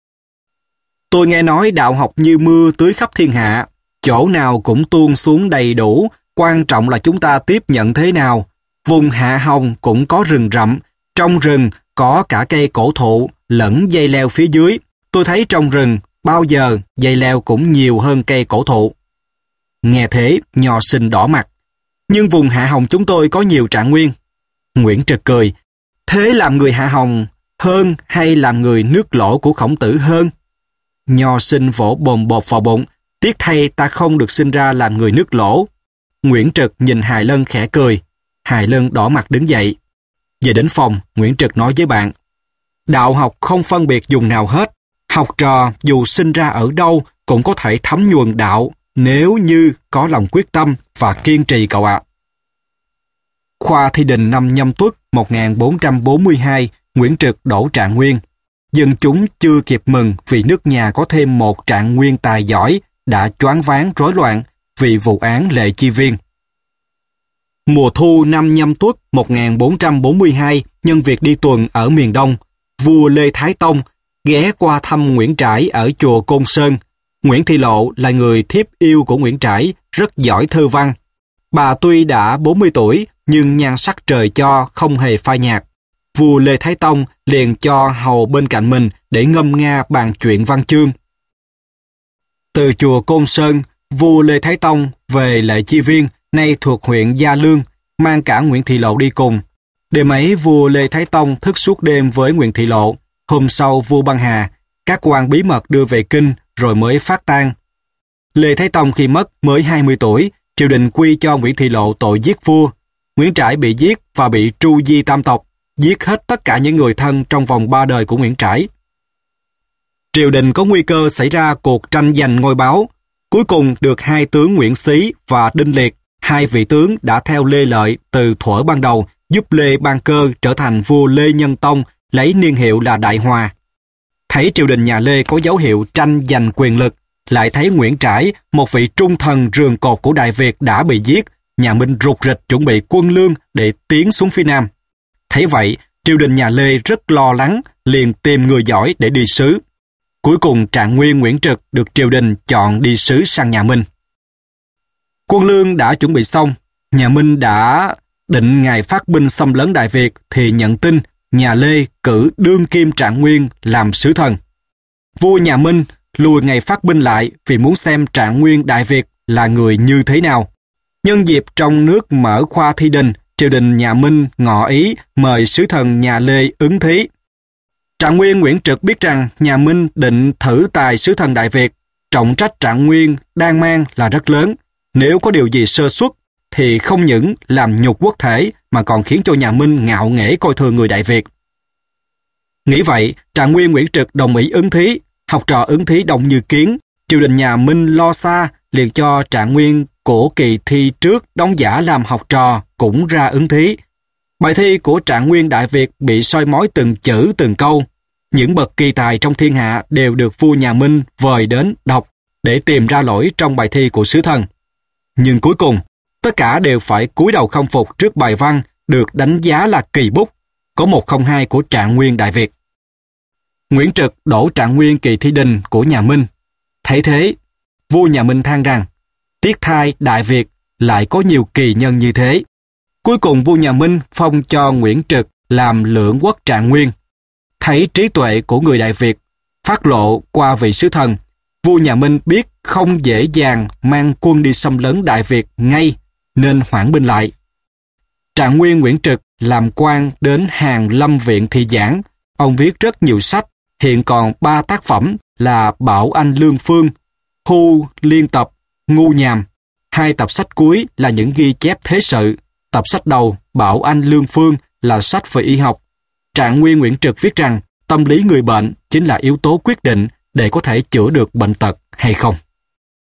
Tôi nghe nói đạo học như mưa tưới khắp thiên hạ, chỗ nào cũng tuôn xuống đầy đủ, quan trọng là chúng ta tiếp nhận thế nào. Vùng Hạ Hồng cũng có rừng rậm, trong rừng có cả cây cổ thụ lẫn dây leo phía dưới. Tôi thấy trong rừng bao giờ dây leo cũng nhiều hơn cây cổ thụ. Nghe thế, Nho sinh đỏ mặt. Nhưng vùng Hạ Hồng chúng tôi có nhiều trạng nguyên. Nguyễn Trực cười. Thế làm người Hạ Hồng hơn hay làm người nước Lỗ của Khổng Tử hơn? Nho sinh vỗ bồm bột vào bụng. Tiếc thay ta không được sinh ra làm người nước Lỗ. Nguyễn Trực nhìn Hài Lân khẽ cười. Hài Lân đỏ mặt đứng dậy. Về đến phòng, Nguyễn Trực nói với bạn. Đạo học không phân biệt vùng nào hết. Học trò dù sinh ra ở đâu cũng có thể thấm nhuần đạo nếu như có lòng quyết tâm và kiên trì cậu ạ. Khoa thi đình năm Nhâm Tuất một nghìn bốn trăm bốn mươi hai, Nguyễn Trực đỗ trạng nguyên. Dân chúng chưa kịp mừng vì nước nhà có thêm một trạng nguyên tài giỏi đã choáng váng rối loạn vì vụ án Lệ Chi Viên. Mùa thu năm Nhâm Tuất một nghìn bốn trăm bốn mươi hai, nhân việc đi tuần ở miền Đông, vua Lê Thái Tông ghé qua thăm Nguyễn Trãi ở chùa Côn Sơn. Nguyễn Thị Lộ là người thiếp yêu của Nguyễn Trãi, rất giỏi thơ văn. Bà tuy đã bốn mươi tuổi, nhưng nhan sắc trời cho không hề phai nhạt. Vua Lê Thái Tông liền cho hầu bên cạnh mình để ngâm nga bàn chuyện văn chương. Từ chùa Côn Sơn, vua Lê Thái Tông về Lệ Chi Viên, nay thuộc huyện Gia Lương, mang cả Nguyễn Thị Lộ đi cùng. Đêm ấy vua Lê Thái Tông thức suốt đêm với Nguyễn Thị Lộ. Hôm sau vua băng hà, các quan bí mật đưa về kinh rồi mới phát tang. Lê Thái Tông khi mất mới hai mươi tuổi, triều đình quy cho Nguyễn Thị Lộ tội giết vua. Nguyễn Trãi bị giết và bị tru di tam tộc, giết hết tất cả những người thân trong vòng ba đời của Nguyễn Trãi. Triều đình có nguy cơ xảy ra cuộc tranh giành ngôi báo. Cuối cùng được hai tướng Nguyễn Xí và Đinh Liệt, hai vị tướng đã theo Lê Lợi từ thuở ban đầu, giúp Lê Ban Cơ trở thành vua Lê Nhân Tông, lấy niên hiệu là Đại Hòa. Thấy triều đình nhà Lê có dấu hiệu tranh giành quyền lực, lại thấy Nguyễn Trãi, một vị trung thần rường cột của Đại Việt đã bị giết, nhà Minh rục rịch chuẩn bị quân lương để tiến xuống phía Nam. Thấy vậy, triều đình nhà Lê rất lo lắng, liền tìm người giỏi để đi sứ. Cuối cùng trạng nguyên Nguyễn Trực được triều đình chọn đi sứ sang nhà Minh. Quân lương đã chuẩn bị xong, nhà Minh đã định ngày phát binh xâm lấn Đại Việt thì nhận tin nhà Lê cử đương kim trạng nguyên làm sứ thần. Vua nhà Minh lùi ngày phát binh lại vì muốn xem trạng nguyên Đại Việt là người như thế nào. Nhân dịp trong nước mở khoa thi đình, triều đình nhà Minh ngỏ ý mời sứ thần nhà Lê ứng thí. Trạng nguyên Nguyễn Trực biết rằng nhà Minh định thử tài sứ thần Đại Việt, trọng trách trạng nguyên đang mang là rất lớn. Nếu có điều gì sơ suất thì không những làm nhục quốc thể mà còn khiến cho nhà Minh ngạo nghễ coi thường người Đại Việt. Nghĩ vậy, Trạng Nguyên Nguyễn Trực đồng ý ứng thí. Học trò ứng thí đông như kiến. Triều đình nhà Minh lo xa, liền cho Trạng Nguyên của kỳ thi trước đóng giả làm học trò cũng ra ứng thí. Bài thi của Trạng Nguyên Đại Việt bị soi mói từng chữ từng câu. Những bậc kỳ tài trong thiên hạ đều được vua nhà Minh vời đến đọc để tìm ra lỗi trong bài thi của sứ thần. Nhưng cuối cùng, tất cả đều phải cúi đầu khâm phục trước bài văn được đánh giá là kỳ bút, có một không hai của Trạng Nguyên Đại Việt. Nguyễn Trực đổ Trạng Nguyên kỳ thi đình của nhà Minh. Thấy thế, vua nhà Minh than rằng, tiếc thay Đại Việt lại có nhiều kỳ nhân như thế. Cuối cùng vua nhà Minh phong cho Nguyễn Trực làm lưỡng quốc Trạng Nguyên. Thấy trí tuệ của người Đại Việt phát lộ qua vị sứ thần, vua nhà Minh biết không dễ dàng mang quân đi xâm lấn Đại Việt ngay, nên hoãn binh lại. Trạng Nguyên Nguyễn Trực làm quan đến Hàn Lâm Viện thị giảng. Ông viết rất nhiều sách, hiện còn ba tác phẩm là Bảo Anh Lương Phương, Hu Liên Tập, Ngu Nhàm. Hai tập sách cuối là những ghi chép thế sự. Tập sách đầu Bảo Anh Lương Phương là sách về y học. Trạng Nguyên Nguyễn Trực viết rằng tâm lý người bệnh chính là yếu tố quyết định để có thể chữa được bệnh tật hay không.